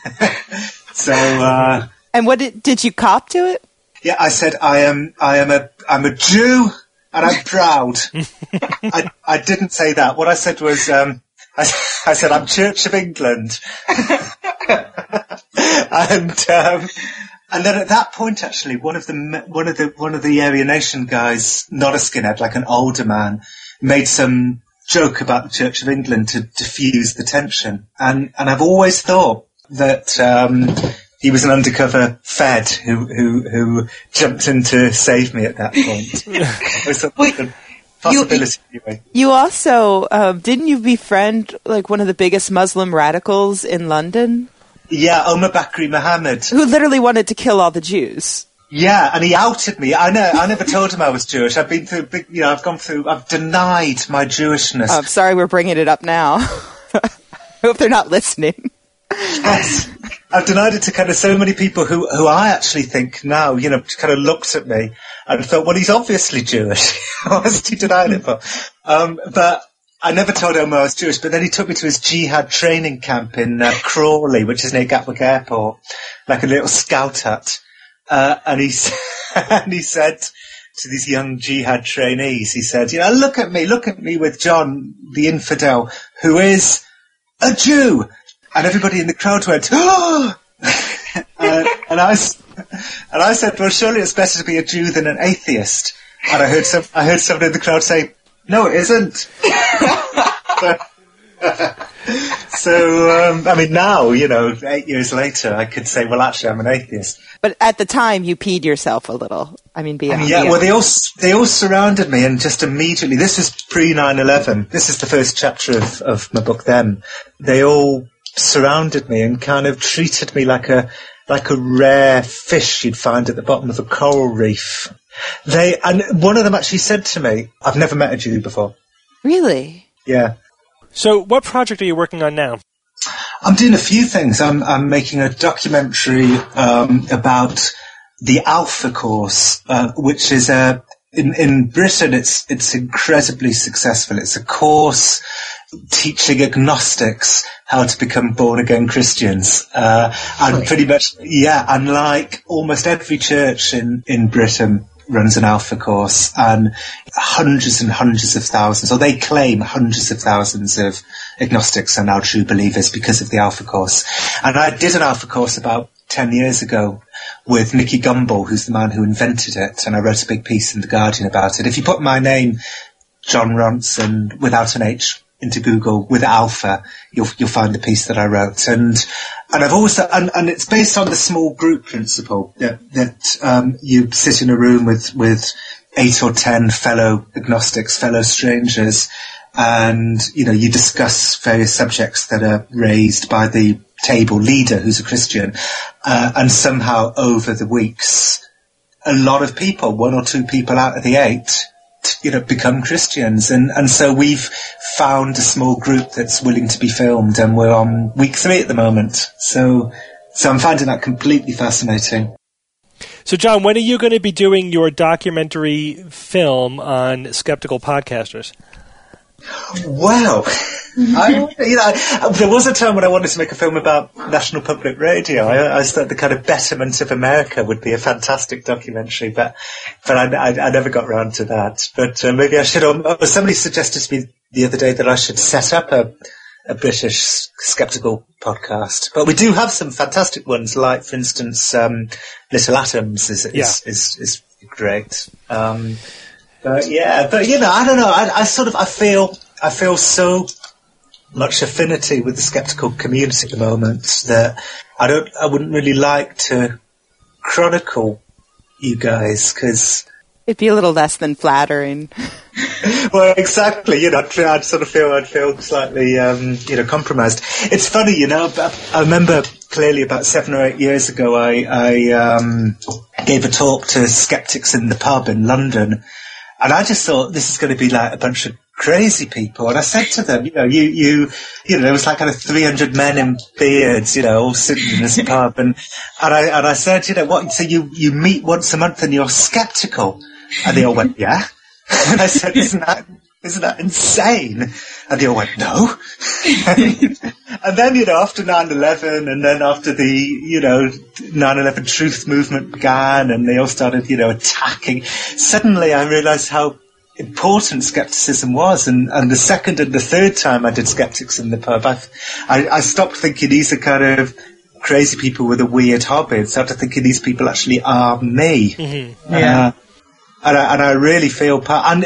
S7: So.
S4: And what did you cop to it?
S7: Yeah, I said I'm a Jew and I'm proud. I didn't say that. What I said was I said I'm Church of England. And then at that point, actually, one of the Aryan Nation guys, not a skinhead, like an older man, made some joke about the Church of England to diffuse the tension. And I've always thought that he was an undercover Fed who jumped in to save me at that point. It was a possibility anyway.
S4: You also didn't you befriend one of the biggest Muslim radicals in London?
S7: Yeah, Omar Bakri Mohammed,
S4: who literally wanted to kill all the Jews.
S7: Yeah, and he outed me. I never told him I was Jewish. I've been through I've denied my Jewishness.
S4: I'm sorry we're bringing it up now. I hope they're not listening.
S7: Yes. I've denied it to kind of so many people who I actually think now, kind of looked at me and thought, well, he's obviously Jewish. What's he denying it for? But I never told him I was Jewish, but then he took me to his jihad training camp in Crawley, which is near Gatwick Airport, like a little scout hut. And he said to these young jihad trainees, he said, look at me with John, the infidel, who is a Jew. And everybody in the crowd went, oh! and I said, well, surely it's better to be a Jew than an atheist. And I heard someone in the crowd say, no, it isn't. So, I mean, now, 8 years later, I could say, well, actually, I'm an atheist.
S4: But at the time, you peed yourself a little. I mean, beyond.
S7: Yeah, well, they all surrounded me, and just immediately, this was pre-9/11. This is the first chapter of my book then. They all surrounded me and kind of treated me like a rare fish you'd find at the bottom of a coral reef. And one of them actually said to me, I've never met a Jew before.
S4: Really?
S7: Yeah.
S2: So what project are you working on now?
S7: I'm doing a few things. I'm making a documentary about the Alpha Course, which is in Britain. It's incredibly successful. It's a course teaching agnostics how to become born-again Christians. And pretty much, unlike almost every church in Britain runs an Alpha Course, and hundreds and hundreds of thousands, or they claim hundreds of thousands of agnostics are now true believers because of the Alpha Course. And I did an Alpha Course about 10 years ago with Nicky Gumbel, who's the man who invented it, and I wrote a big piece in The Guardian about it. If you put my name, John Ronson, without an H, into Google with Alpha, you'll find the piece that I wrote. And I've also, and it's based on the small group principle that you sit in a room with 8 or 10 fellow agnostics, fellow strangers, and, you discuss various subjects that are raised by the table leader who's a Christian. And somehow over the weeks, a lot of people, 1 or 2 people out of the 8, become Christians. And so we've found a small group that's willing to be filmed, and we're on week 3 at the moment. So I'm finding that completely fascinating.
S2: So, John, when are you going to be doing your documentary film on skeptical podcasters?
S7: Well, there was a time when I wanted to make a film about National Public Radio. I thought the kind of betterment of America would be a fantastic documentary, but I never got round to that. But maybe I should. Somebody suggested to me the other day that I should set up a British skeptical podcast. But we do have some fantastic ones, like, for instance, Little Atoms is great. But I don't know. I feel so much affinity with the skeptical community at the moment that I wouldn't really like to chronicle you guys, because
S4: it'd be a little less than flattering.
S7: Well, exactly. I'd sort of feel slightly, compromised. It's funny, I remember clearly about 7 or 8 years ago, I gave a talk to skeptics in the pub in London. And I just thought this is going to be like a bunch of crazy people. And I said to them, there was like kind of 300 men in beards, all sitting in this pub. And I said, what? So you meet once a month and you're skeptical? And they all went, yeah. And I said, isn't that insane? And they all went, no. And then, after 9/11, and then after the, 9/11 truth movement began, and they all started, attacking, suddenly I realized how important skepticism was. And the second and the third time I did skeptics in the pub, I stopped thinking these are kind of crazy people with a weird hobby, and started thinking these people actually are me. Mm-hmm. Yeah. And I really feel part, and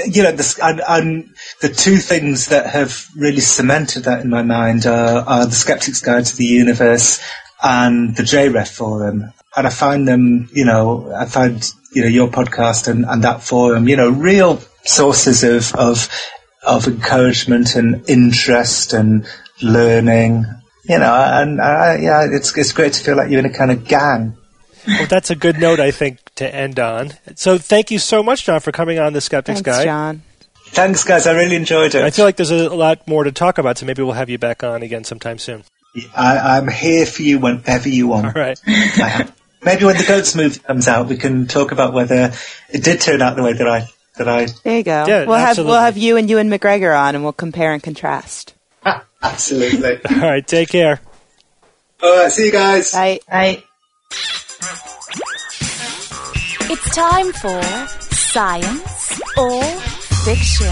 S7: the two things that have really cemented that in my mind are the Skeptic's Guide to the Universe and the JREF Forum. And I find them, your podcast and that forum, real sources of encouragement and interest and learning, it's great to feel like you're in a kind of gang.
S2: Well, that's a good note, I think, to end on. So thank you so much, John, for coming on the Skeptic's Guide.
S4: Thanks, John.
S7: Thanks, guys. I really enjoyed it.
S2: I feel like there's a lot more to talk about, so maybe we'll have you back on again sometime soon.
S7: I'm here for you whenever you want.
S2: All right.
S7: Maybe when the Goats movie comes out, we can talk about whether it did turn out the way that I.
S4: There you go.
S2: Yeah,
S4: we'll have you and Ewan McGregor on, and we'll compare and contrast.
S7: Absolutely.
S2: All right. Take care.
S7: All right. See you guys.
S4: Bye.
S8: Bye.
S1: It's time for Science or Fiction.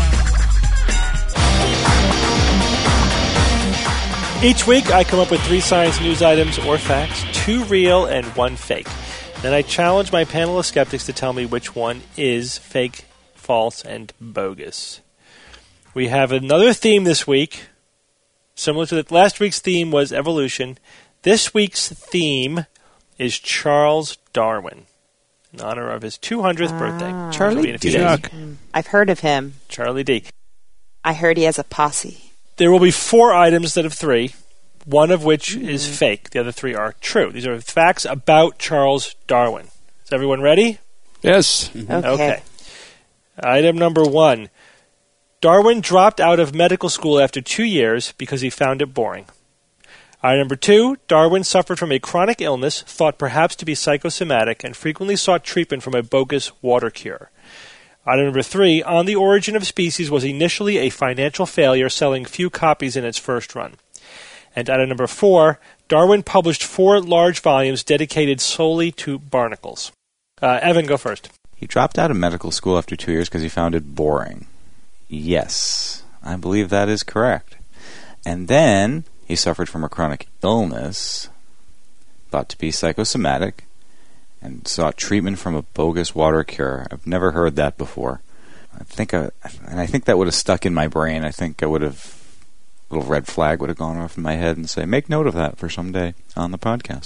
S2: Each week, I come up with 3 science news items or facts, 2 real and 1 fake. Then I challenge my panel of skeptics to tell me which one is fake, false, and bogus. We have another theme this week. Similar to last week's theme was evolution. This week's theme is Charles Darwin, in honor of his 200th birthday.
S3: Charlie D.
S4: I've heard of him.
S2: Charlie D.
S4: I heard he has a posse.
S2: There will be 4 items instead of 3, one of which is fake. The other 3 are true. These are facts about Charles Darwin. Is everyone ready?
S3: Yes.
S4: Okay.
S2: Item number 1. Darwin dropped out of medical school after 2 years because he found it boring. Item number 2. Darwin suffered from a chronic illness, thought perhaps to be psychosomatic, and frequently sought treatment from a bogus water cure. Item number 3. On the Origin of Species was initially a financial failure, selling few copies in its first run. And item number 4. Darwin published 4 large volumes dedicated solely to barnacles. Evan, go first.
S5: He dropped out of medical school after 2 years because he found it boring. Yes, I believe that is correct. And then he suffered from a chronic illness, thought to be psychosomatic, and sought treatment from a bogus water cure. I've never heard that before. I think that would have stuck in my brain. I think a little red flag would have gone off in my head and say, make note of that for someday on the podcast.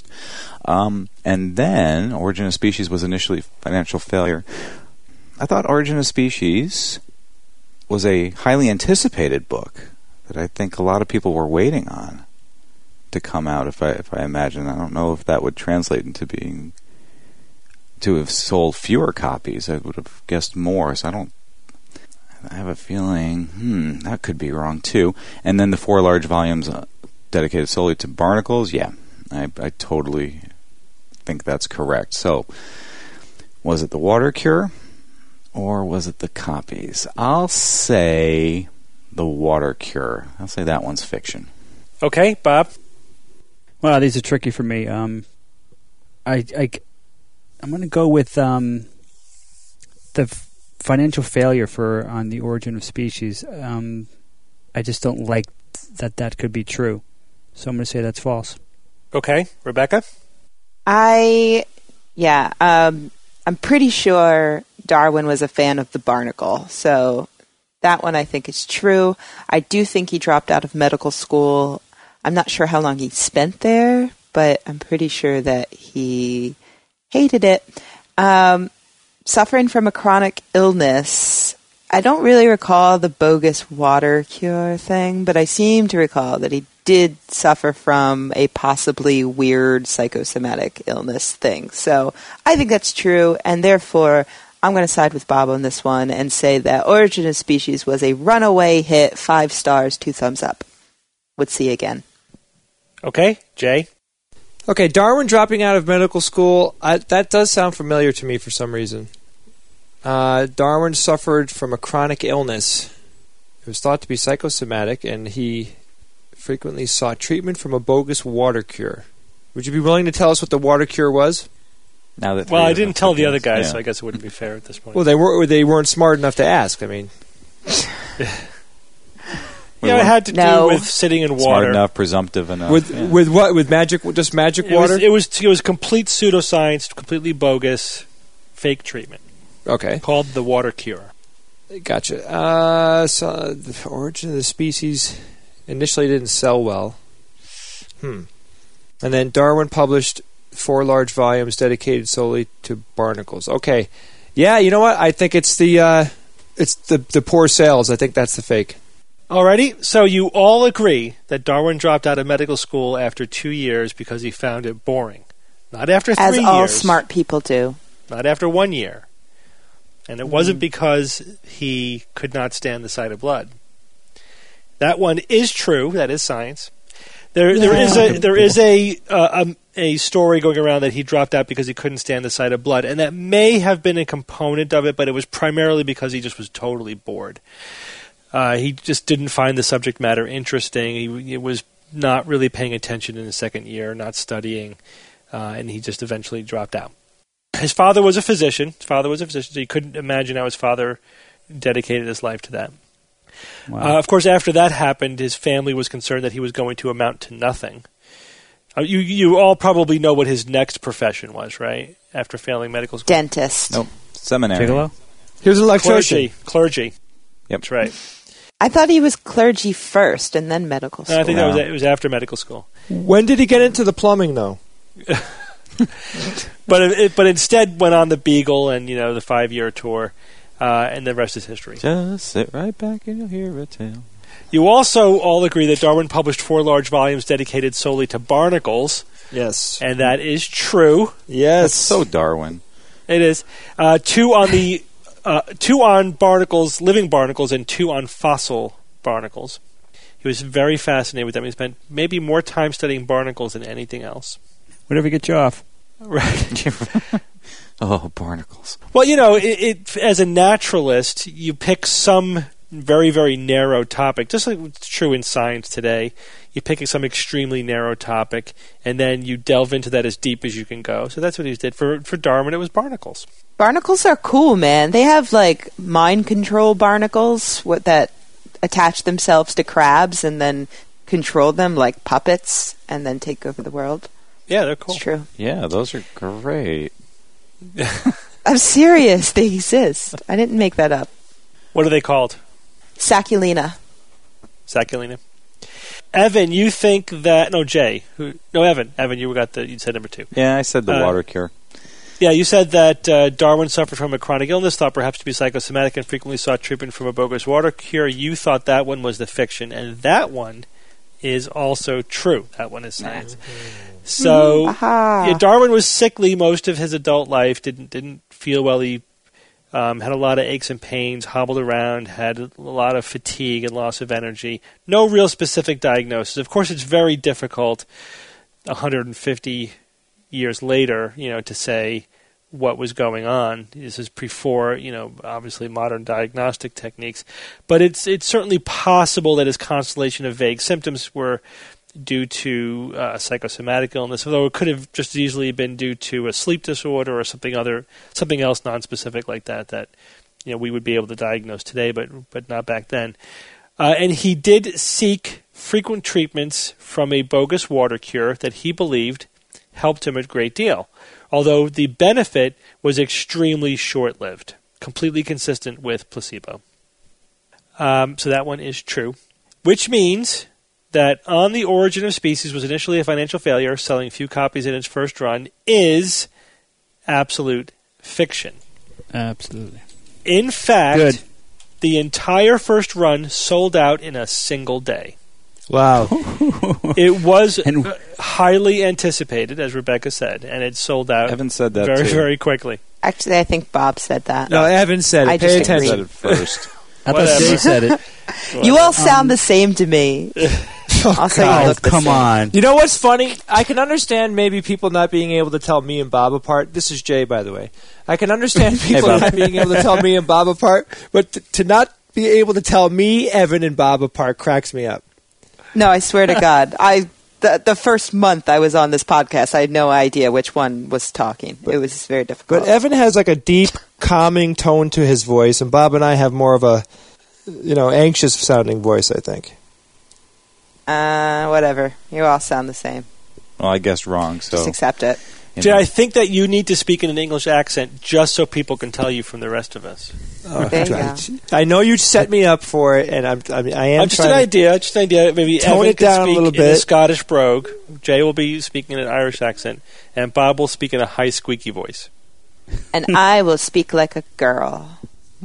S5: And then Origin of Species was initially a financial failure. I thought Origin of Species was a highly anticipated book that I think a lot of people were waiting on to come out, if I imagine. I don't know if that would translate into to have sold fewer copies. I would have guessed more, so I have a feeling, that could be wrong too. And then the 4 large volumes dedicated solely to barnacles, yeah, I totally think that's correct. So, was it the water cure? Or was it the copies? I'll say the water cure. I'll say that one's fiction.
S2: Okay, Bob?
S6: Well, these are tricky for me. I'm going to go with the financial failure on the Origin of Species. I just don't like that could be true. So I'm going to say that's false.
S2: Okay, Rebecca?
S4: I'm pretty sure Darwin was a fan of the barnacle, so that one I think is true. I do think he dropped out of medical school. I'm not sure how long he spent there, but I'm pretty sure that he hated it. Suffering from a chronic illness, I don't really recall the bogus water cure thing, but I seem to recall that he did suffer from a possibly weird psychosomatic illness thing. So I think that's true, and therefore I'm going to side with Bob on this one and say that Origin of Species was a runaway hit, 5 stars, 2 thumbs up. Would see again.
S2: Okay, Jay?
S3: Okay, Darwin dropping out of medical school, that does sound familiar to me for some reason. Darwin suffered from a chronic illness. It was thought to be psychosomatic, and he frequently sought treatment from a bogus water cure. Would you be willing to tell us what the water cure was?
S2: Well, I didn't tell the other guys, so I guess it wouldn't be fair at this point.
S3: Well, they weren't smart enough to ask. I mean,
S2: it had to do with sitting in water.
S5: Smart enough, presumptive enough.
S3: With what? With magic? Just magic water?
S2: It was complete pseudoscience, completely bogus, fake treatment.
S3: Okay. Called
S2: the water cure.
S3: Gotcha. So the Origin of the Species initially didn't sell well. And then Darwin published 4 large volumes dedicated solely to barnacles. Okay. Yeah, you know what? I think it's the poor sales. I think that's the fake.
S2: Alrighty, so you all agree that Darwin dropped out of medical school after 2 years because he found it boring. Not after 3 years.
S4: As all smart people do.
S2: Not after 1 year. And it wasn't because he could not stand the sight of blood. That one is true. That is science. There is a story going around that he dropped out because he couldn't stand the sight of blood, and that may have been a component of it, but it was primarily because he just was totally bored. He just didn't find the subject matter interesting. He was not really paying attention in the second year, not studying, and he just eventually dropped out. His father was a physician. So he couldn't imagine how his father dedicated his life to that. Wow. Of course, after that happened, his family was concerned that he was going to amount to nothing. You all probably know what his next profession was, right? After failing medical school.
S4: Dentist.
S5: Nope. Seminary.
S6: Gigolo?
S3: He was an electrician.
S2: Clergy.
S5: Yep.
S2: That's right.
S4: I thought he was clergy first and then medical school.
S2: No, I think it was after medical school.
S3: When did he get into the plumbing, though?
S2: But instead went on the Beagle and, the 5-year tour, and the rest is history.
S5: Just sit right back and you'll hear a tale.
S2: You also all agree that Darwin published 4 large volumes dedicated solely to barnacles.
S3: Yes.
S2: And that is true.
S3: Yes.
S5: That's so Darwin.
S2: It is. 2 on barnacles, living barnacles, and 2 on fossil barnacles. He was very fascinated with them. He spent maybe more time studying barnacles than anything else.
S6: Whatever gets you off.
S2: Right.
S5: Oh, barnacles.
S2: Well, as a naturalist, you pick some very, very narrow topic, just like it's true in science today. You pick some extremely narrow topic, and then you delve into that as deep as you can go. So that's what he did. For Darwin, it was barnacles.
S4: Barnacles are cool, man. They have, mind control barnacles that attach themselves to crabs and then control them like puppets and then take over the world.
S2: Yeah, they're cool.
S4: It's true.
S5: Yeah, those are great.
S4: I'm serious. They exist. I didn't make that up.
S2: What are they called?
S4: Saculina.
S2: Saculina. Evan, you think that... No, Jay. Evan. Evan, you said number 2.
S5: Yeah, I said the water cure.
S2: Yeah, you said that Darwin suffered from a chronic illness, thought perhaps to be psychosomatic, and frequently sought treatment from a bogus water cure. You thought that one was the fiction, and that one is also true. That one is science. So, Darwin was sickly most of his adult life, didn't feel well. He had a lot of aches and pains, hobbled around, had a lot of fatigue and loss of energy. No real specific diagnosis. Of course, it's very difficult 150 years later, to say what was going on. This is before, obviously modern diagnostic techniques. But it's certainly possible that his constellation of vague symptoms were due to psychosomatic illness, although it could have just as easily been due to a sleep disorder or something else nonspecific like that we would be able to diagnose today, but not back then. And he did seek frequent treatments from a bogus water cure that he believed helped him a great deal, although the benefit was extremely short-lived, completely consistent with placebo. So that one is true, which means that On the Origin of Species was initially a financial failure, selling few copies in its first run, is absolute fiction.
S6: Absolutely.
S2: In fact, the entire first run sold out in a single day.
S3: Wow.
S2: It was highly anticipated, as Rebecca said, and it sold out
S5: Evan said that
S2: very,
S5: too.
S2: very quickly.
S4: Actually, I think Bob said that.
S3: No, Evan said it.
S4: I
S3: Pay
S4: just
S3: attention.
S5: Said it first.
S6: I thought Jay said it.
S4: You all sound the same to me. Also, you look the
S6: come
S4: same.
S6: on.
S3: You know what's funny? I can understand maybe people not being able to tell me and Bob apart. This is Jay, by the way. I can understand people not being able to tell me and Bob apart, but to not be able to tell me, Evan, and Bob apart cracks me up.
S4: No, I swear to God. The first month I was on this podcast, I had no idea which one was talking. It was very difficult.
S3: But Evan has a deep, calming tone to his voice, and Bob and I have more of a, anxious-sounding voice, I think.
S4: Whatever. You all sound the same.
S5: Well, I guessed wrong, so...
S4: Just accept it.
S2: Jay, I think that you need to speak in an English accent just so people can tell you from the rest of us.
S4: There you go.
S3: I know you set me up for it, and I am
S2: just an idea. Maybe
S3: tone
S2: Evan
S3: it down
S2: can speak
S3: a little
S2: in a
S3: bit.
S2: Scottish brogue. Jay will be speaking in an Irish accent, and Bob will speak in a high squeaky voice.
S4: And I will speak like a girl.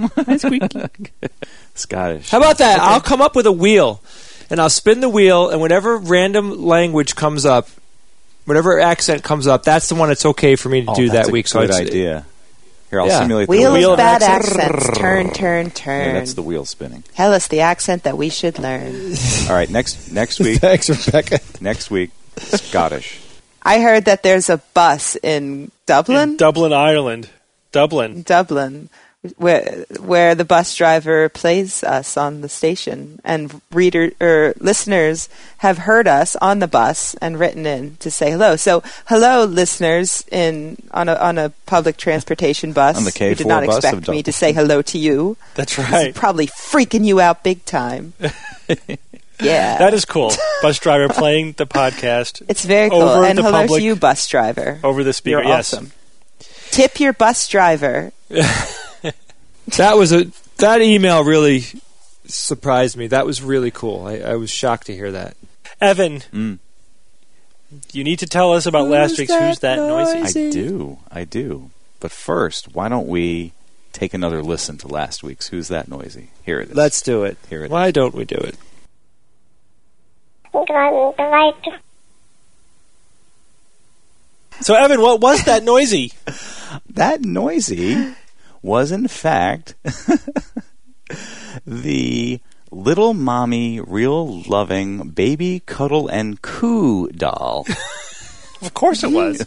S5: Scottish.
S3: How about that? Okay. I'll come up with a wheel, and I'll spin the wheel, and whatever random language comes up, whatever accent comes up, that's the one that's okay for me to do that week.
S5: That's a good idea. Here, I'll simulate the
S4: wheel
S2: wheel
S4: of bad
S2: accent.
S4: accents. Turn.
S5: Yeah, that's the wheel spinning.
S4: Tell us the accent that we should learn.
S5: All right, next week.
S3: Thanks, Rebecca.
S5: Next week, Scottish.
S4: I heard that there's a bus in Dublin.
S2: In Dublin, Ireland. Dublin,
S4: where the bus driver plays us on the station, and listeners have heard us on the bus and written in to say hello. So, hello, listeners on a public transportation bus.
S5: On the K4
S4: you did not
S5: bus
S4: expect me to say hello to you.
S2: That's
S4: This
S2: right.
S4: is probably freaking you out big time. Yeah,
S2: that is cool. Bus driver playing the podcast.
S4: It's very cool.
S2: Over
S4: And
S2: the
S4: hello
S2: public,
S4: to you, bus driver.
S2: over the speaker.
S4: You're
S2: Yes.
S4: awesome. Tip your bus driver.
S3: That email really surprised me. That was really cool. I was shocked to hear that.
S2: Evan, you need to tell us about last week's Who's That Noisy?
S5: I do. But first, why don't we take another listen to last week's Who's That Noisy? Here it is.
S3: Let's do it.
S5: Here it is.
S3: Why don't we do it?
S2: So, Evan, what was that noisy?
S5: That noisy was, in fact, the Little Mommy Real Loving Baby Cuddle and Coo doll.
S2: Of course it was.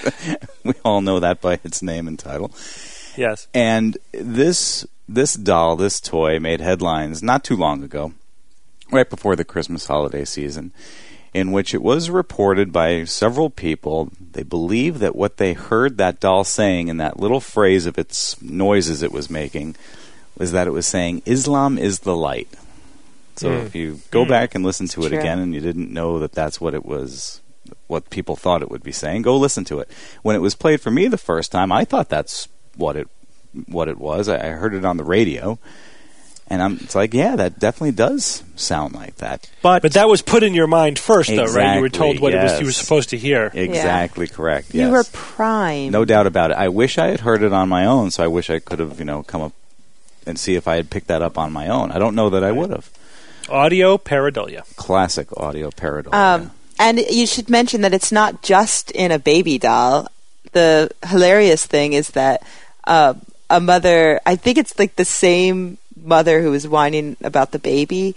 S5: We all know that by its name and title.
S2: Yes.
S5: And this doll, this toy, made headlines not too long ago, right before the Christmas holiday season, in which it was reported by several people. They believe that what they heard that doll saying in that little phrase of its noises it was making was that it was saying, "Islam is the light." So if you go back and listen to it again and you didn't know that that's what it was, what people thought it would be saying, go listen to it. When it was played for me the first time, I thought that's what it was. I heard it on the radio. And it's like, yeah, that definitely does sound like that. But
S2: that was put in your mind first, though, right? You were told what it was you were supposed to hear.
S5: Exactly correct. Yes.
S4: You were primed.
S5: No doubt about it. I wish I had heard it on my own, so I wish I could have, come up and see if I had picked that up on my own. I don't know that I would have.
S2: Audio pareidolia.
S5: Classic audio pareidolia.
S4: And you should mention that it's not just in a baby doll. The hilarious thing is that a mother, I think it's like the same mother who was whining about the baby,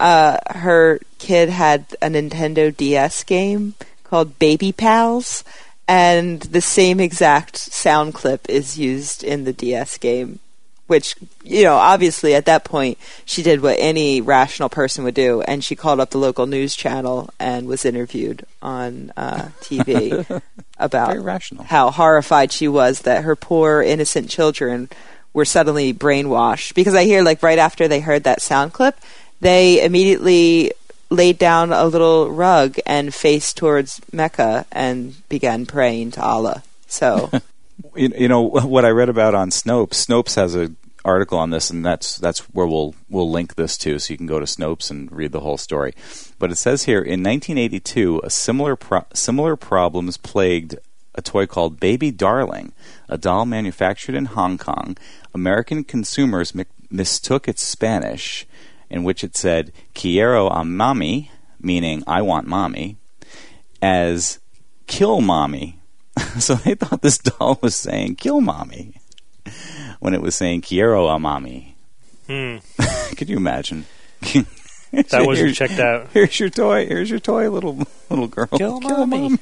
S4: her kid had a Nintendo DS game called Baby Pals, and the same exact sound clip is used in the DS game, which, obviously at that point she did what any rational person would do, and she called up the local news channel and was interviewed on TV about
S5: Very rational.
S4: How horrified she was that her poor innocent children were suddenly brainwashed. Because I hear, right after they heard that sound clip, they immediately laid down a little rug and faced towards Mecca and began praying to Allah. So,
S5: what I read about on Snopes. Snopes has an article on this, and that's where we'll link this to, so you can go to Snopes and read the whole story. But it says here, in 1982, a similar problems plagued a toy called Baby Darling, a doll manufactured in Hong Kong. American consumers mistook its Spanish, in which it said, "Quiero a mami," meaning "I want mommy," as "kill mommy." So they thought this doll was saying "kill mommy" when it was saying "Quiero a mami." Could you imagine?
S2: That wasn't checked out.
S5: Here's your toy, little girl.
S2: Kill mommy.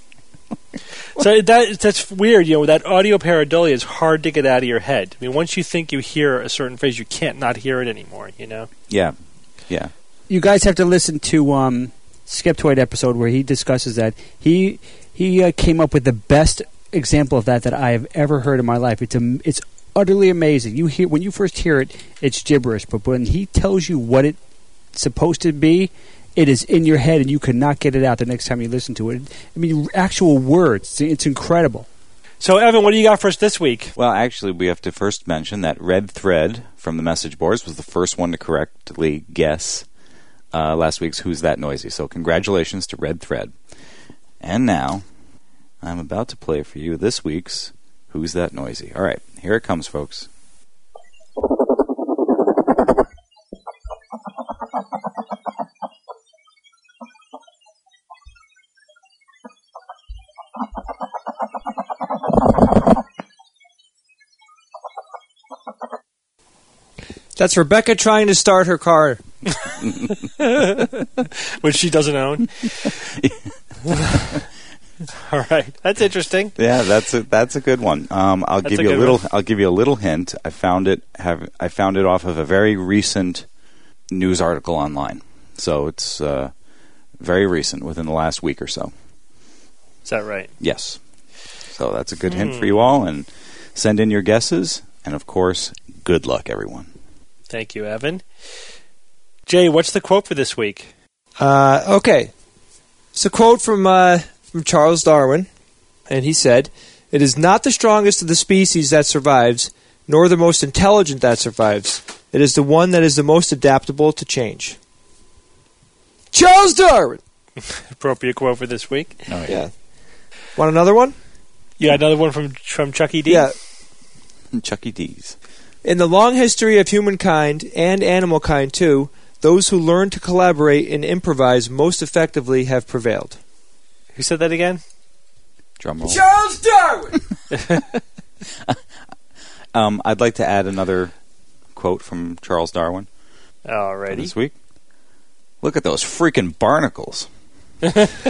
S2: So that's weird, that audio pareidolia is hard to get out of your head. I mean, once you think you hear a certain phrase, you can't not hear it anymore,
S5: Yeah.
S6: You guys have to listen to Skeptoid episode where he discusses that. He came up with the best example of that I have ever heard in my life. It's utterly amazing. When you first hear it, it's gibberish, but when he tells you what it's supposed to be, it is in your head, and you cannot get it out the next time you listen to it. I mean, actual words. It's incredible.
S2: So, Evan, what do you got for us this week?
S5: Well, actually, we have to first mention that Red Thread from the message boards was the first one to correctly guess last week's Who's That Noisy. So, congratulations to Red Thread. And now, I'm about to play for you this week's Who's That Noisy. All right, here it comes, folks.
S3: That's Rebecca trying to start her car.
S2: Which she doesn't own. All right, that's interesting.
S5: Yeah, that's a good one. I'll give you a little hint. I found it off of a very recent news article online. So it's very recent, within the last week or so.
S2: Is that right?
S5: Yes. So that's a good hint for you all, and send in your guesses, and of course, good luck, everyone.
S2: Thank you, Evan. Jay, what's the quote for this week?
S3: Okay. It's a quote from Charles Darwin, and he said, "It is not the strongest of the species that survives, nor the most intelligent that survives. It is the one that is the most adaptable to change. Charles Darwin!
S2: Appropriate quote for this week.
S5: Oh,
S3: yeah. Want another one?
S2: You got another one from Chucky D?
S3: Yeah.
S5: Chucky D's.
S3: In the long history of humankind, and animal kind too, those who learn to collaborate and improvise most effectively have prevailed.
S2: Who said that again?
S5: Drum roll.
S3: Charles Darwin!
S5: I'd like to add another quote from Charles Darwin.
S2: Alrighty.
S5: This week. Look at those freaking barnacles.
S3: You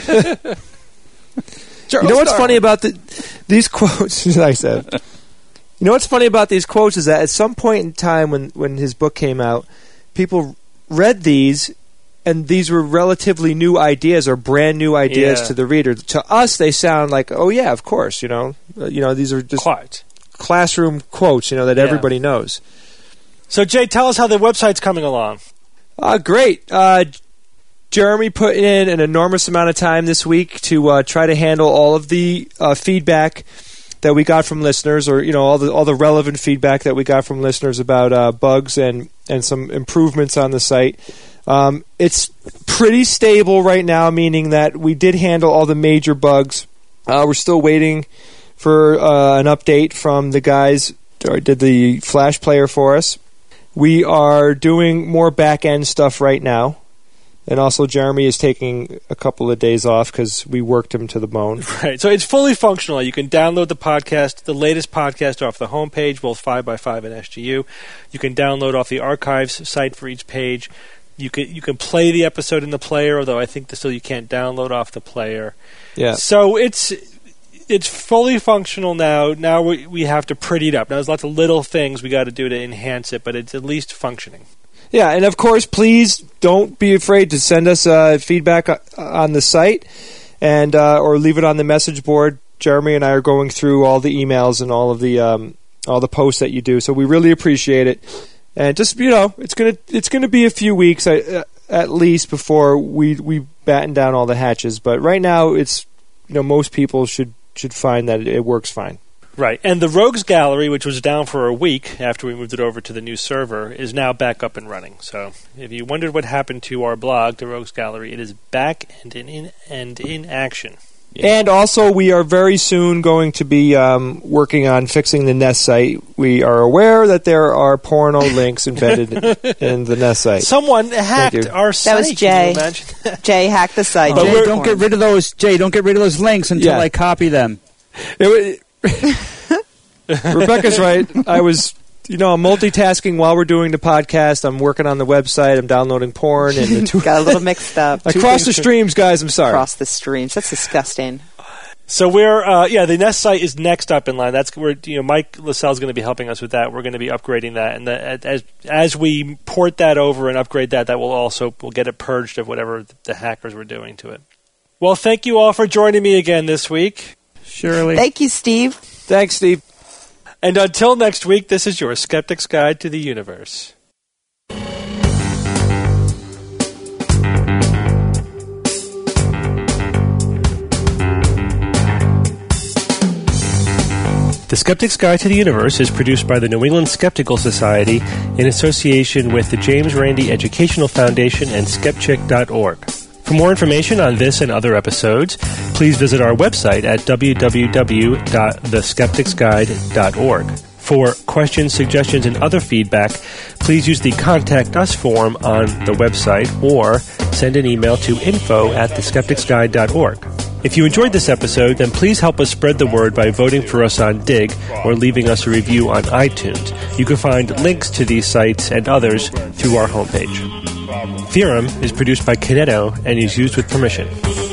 S3: know what's funny about these quotes? I said. You know what's funny about these quotes is that at some point in time when his book came out, people read these, and these were relatively new ideas or brand new ideas to the reader. To us, they sound like, oh yeah, of course, these are just classroom quotes, that everybody knows.
S2: So Jay, tell us how the website's coming along.
S3: Great. Jeremy put in an enormous amount of time this week to try to handle all of the feedback that we got from listeners, or all the relevant feedback that we got from listeners about bugs and some improvements on the site. It's pretty stable right now, meaning that we did handle all the major bugs. We're still waiting for an update from the guys who did the Flash player for us. We are doing more back-end stuff right now. And also, Jeremy is taking a couple of days off because we worked him to the bone.
S2: Right. So it's fully functional. You can download the latest podcast off the homepage, both 5x5 and SGU. You can download off the archives site for each page. You can play the episode in the player, although I think still you can't download off the player.
S3: Yeah.
S2: So it's fully functional now. Now we have to pretty it up. Now there's lots of little things we got to do to enhance it, but it's at least functioning.
S3: Yeah, and of course, please don't be afraid to send us feedback on the site, and or leave it on the message board. Jeremy and I are going through all the emails and all the posts that you do, so we really appreciate it. And just it's gonna be a few weeks at least before we batten down all the hatches. But right now, it's most people should find that it works fine.
S2: Right, and the Rogues Gallery, which was down for a week after we moved it over to the new server, is now back up and running. So if you wondered what happened to our blog, the Rogues Gallery, it is back and in action.
S3: Yeah. And also, we are very soon going to be working on fixing the Nest site. We are aware that there are porno links embedded in the Nest site.
S2: Someone hacked our site.
S4: That was Jay. Jay hacked the site.
S6: Jay, don't get rid of those. Jay, don't get rid of those links until I copy them.
S3: Rebecca's right. I was, I'm multitasking while we're doing the podcast. I'm working on the website. I'm downloading porn. And
S4: got a little mixed up.
S3: I crossed the streams, guys. I'm sorry.
S4: Crossed the streams. That's disgusting.
S2: So we're, the Nest site is next up in line. That's where, Mike LaSalle's going to be helping us with that. We're going to be upgrading that. And as we port that over and upgrade that, we'll get it purged of whatever the hackers were doing to it. Well, thank you all for joining me again this week.
S6: Surely.
S4: Thank you, Steve.
S3: Thanks, Steve.
S2: And until next week, this is your Skeptic's Guide to the Universe. The Skeptic's Guide to the Universe is produced by the New England Skeptical Society in association with the James Randi Educational Foundation and Skepchick.org. For more information on this and other episodes, please visit our website at www.theskepticsguide.org. For questions, suggestions, and other feedback, please use the Contact Us form on the website or send an email to info@theskepticsguide.org. If you enjoyed this episode, then please help us spread the word by voting for us on Dig or leaving us a review on iTunes. You can find links to these sites and others through our homepage. Theorem is produced by Kineto and is used with permission.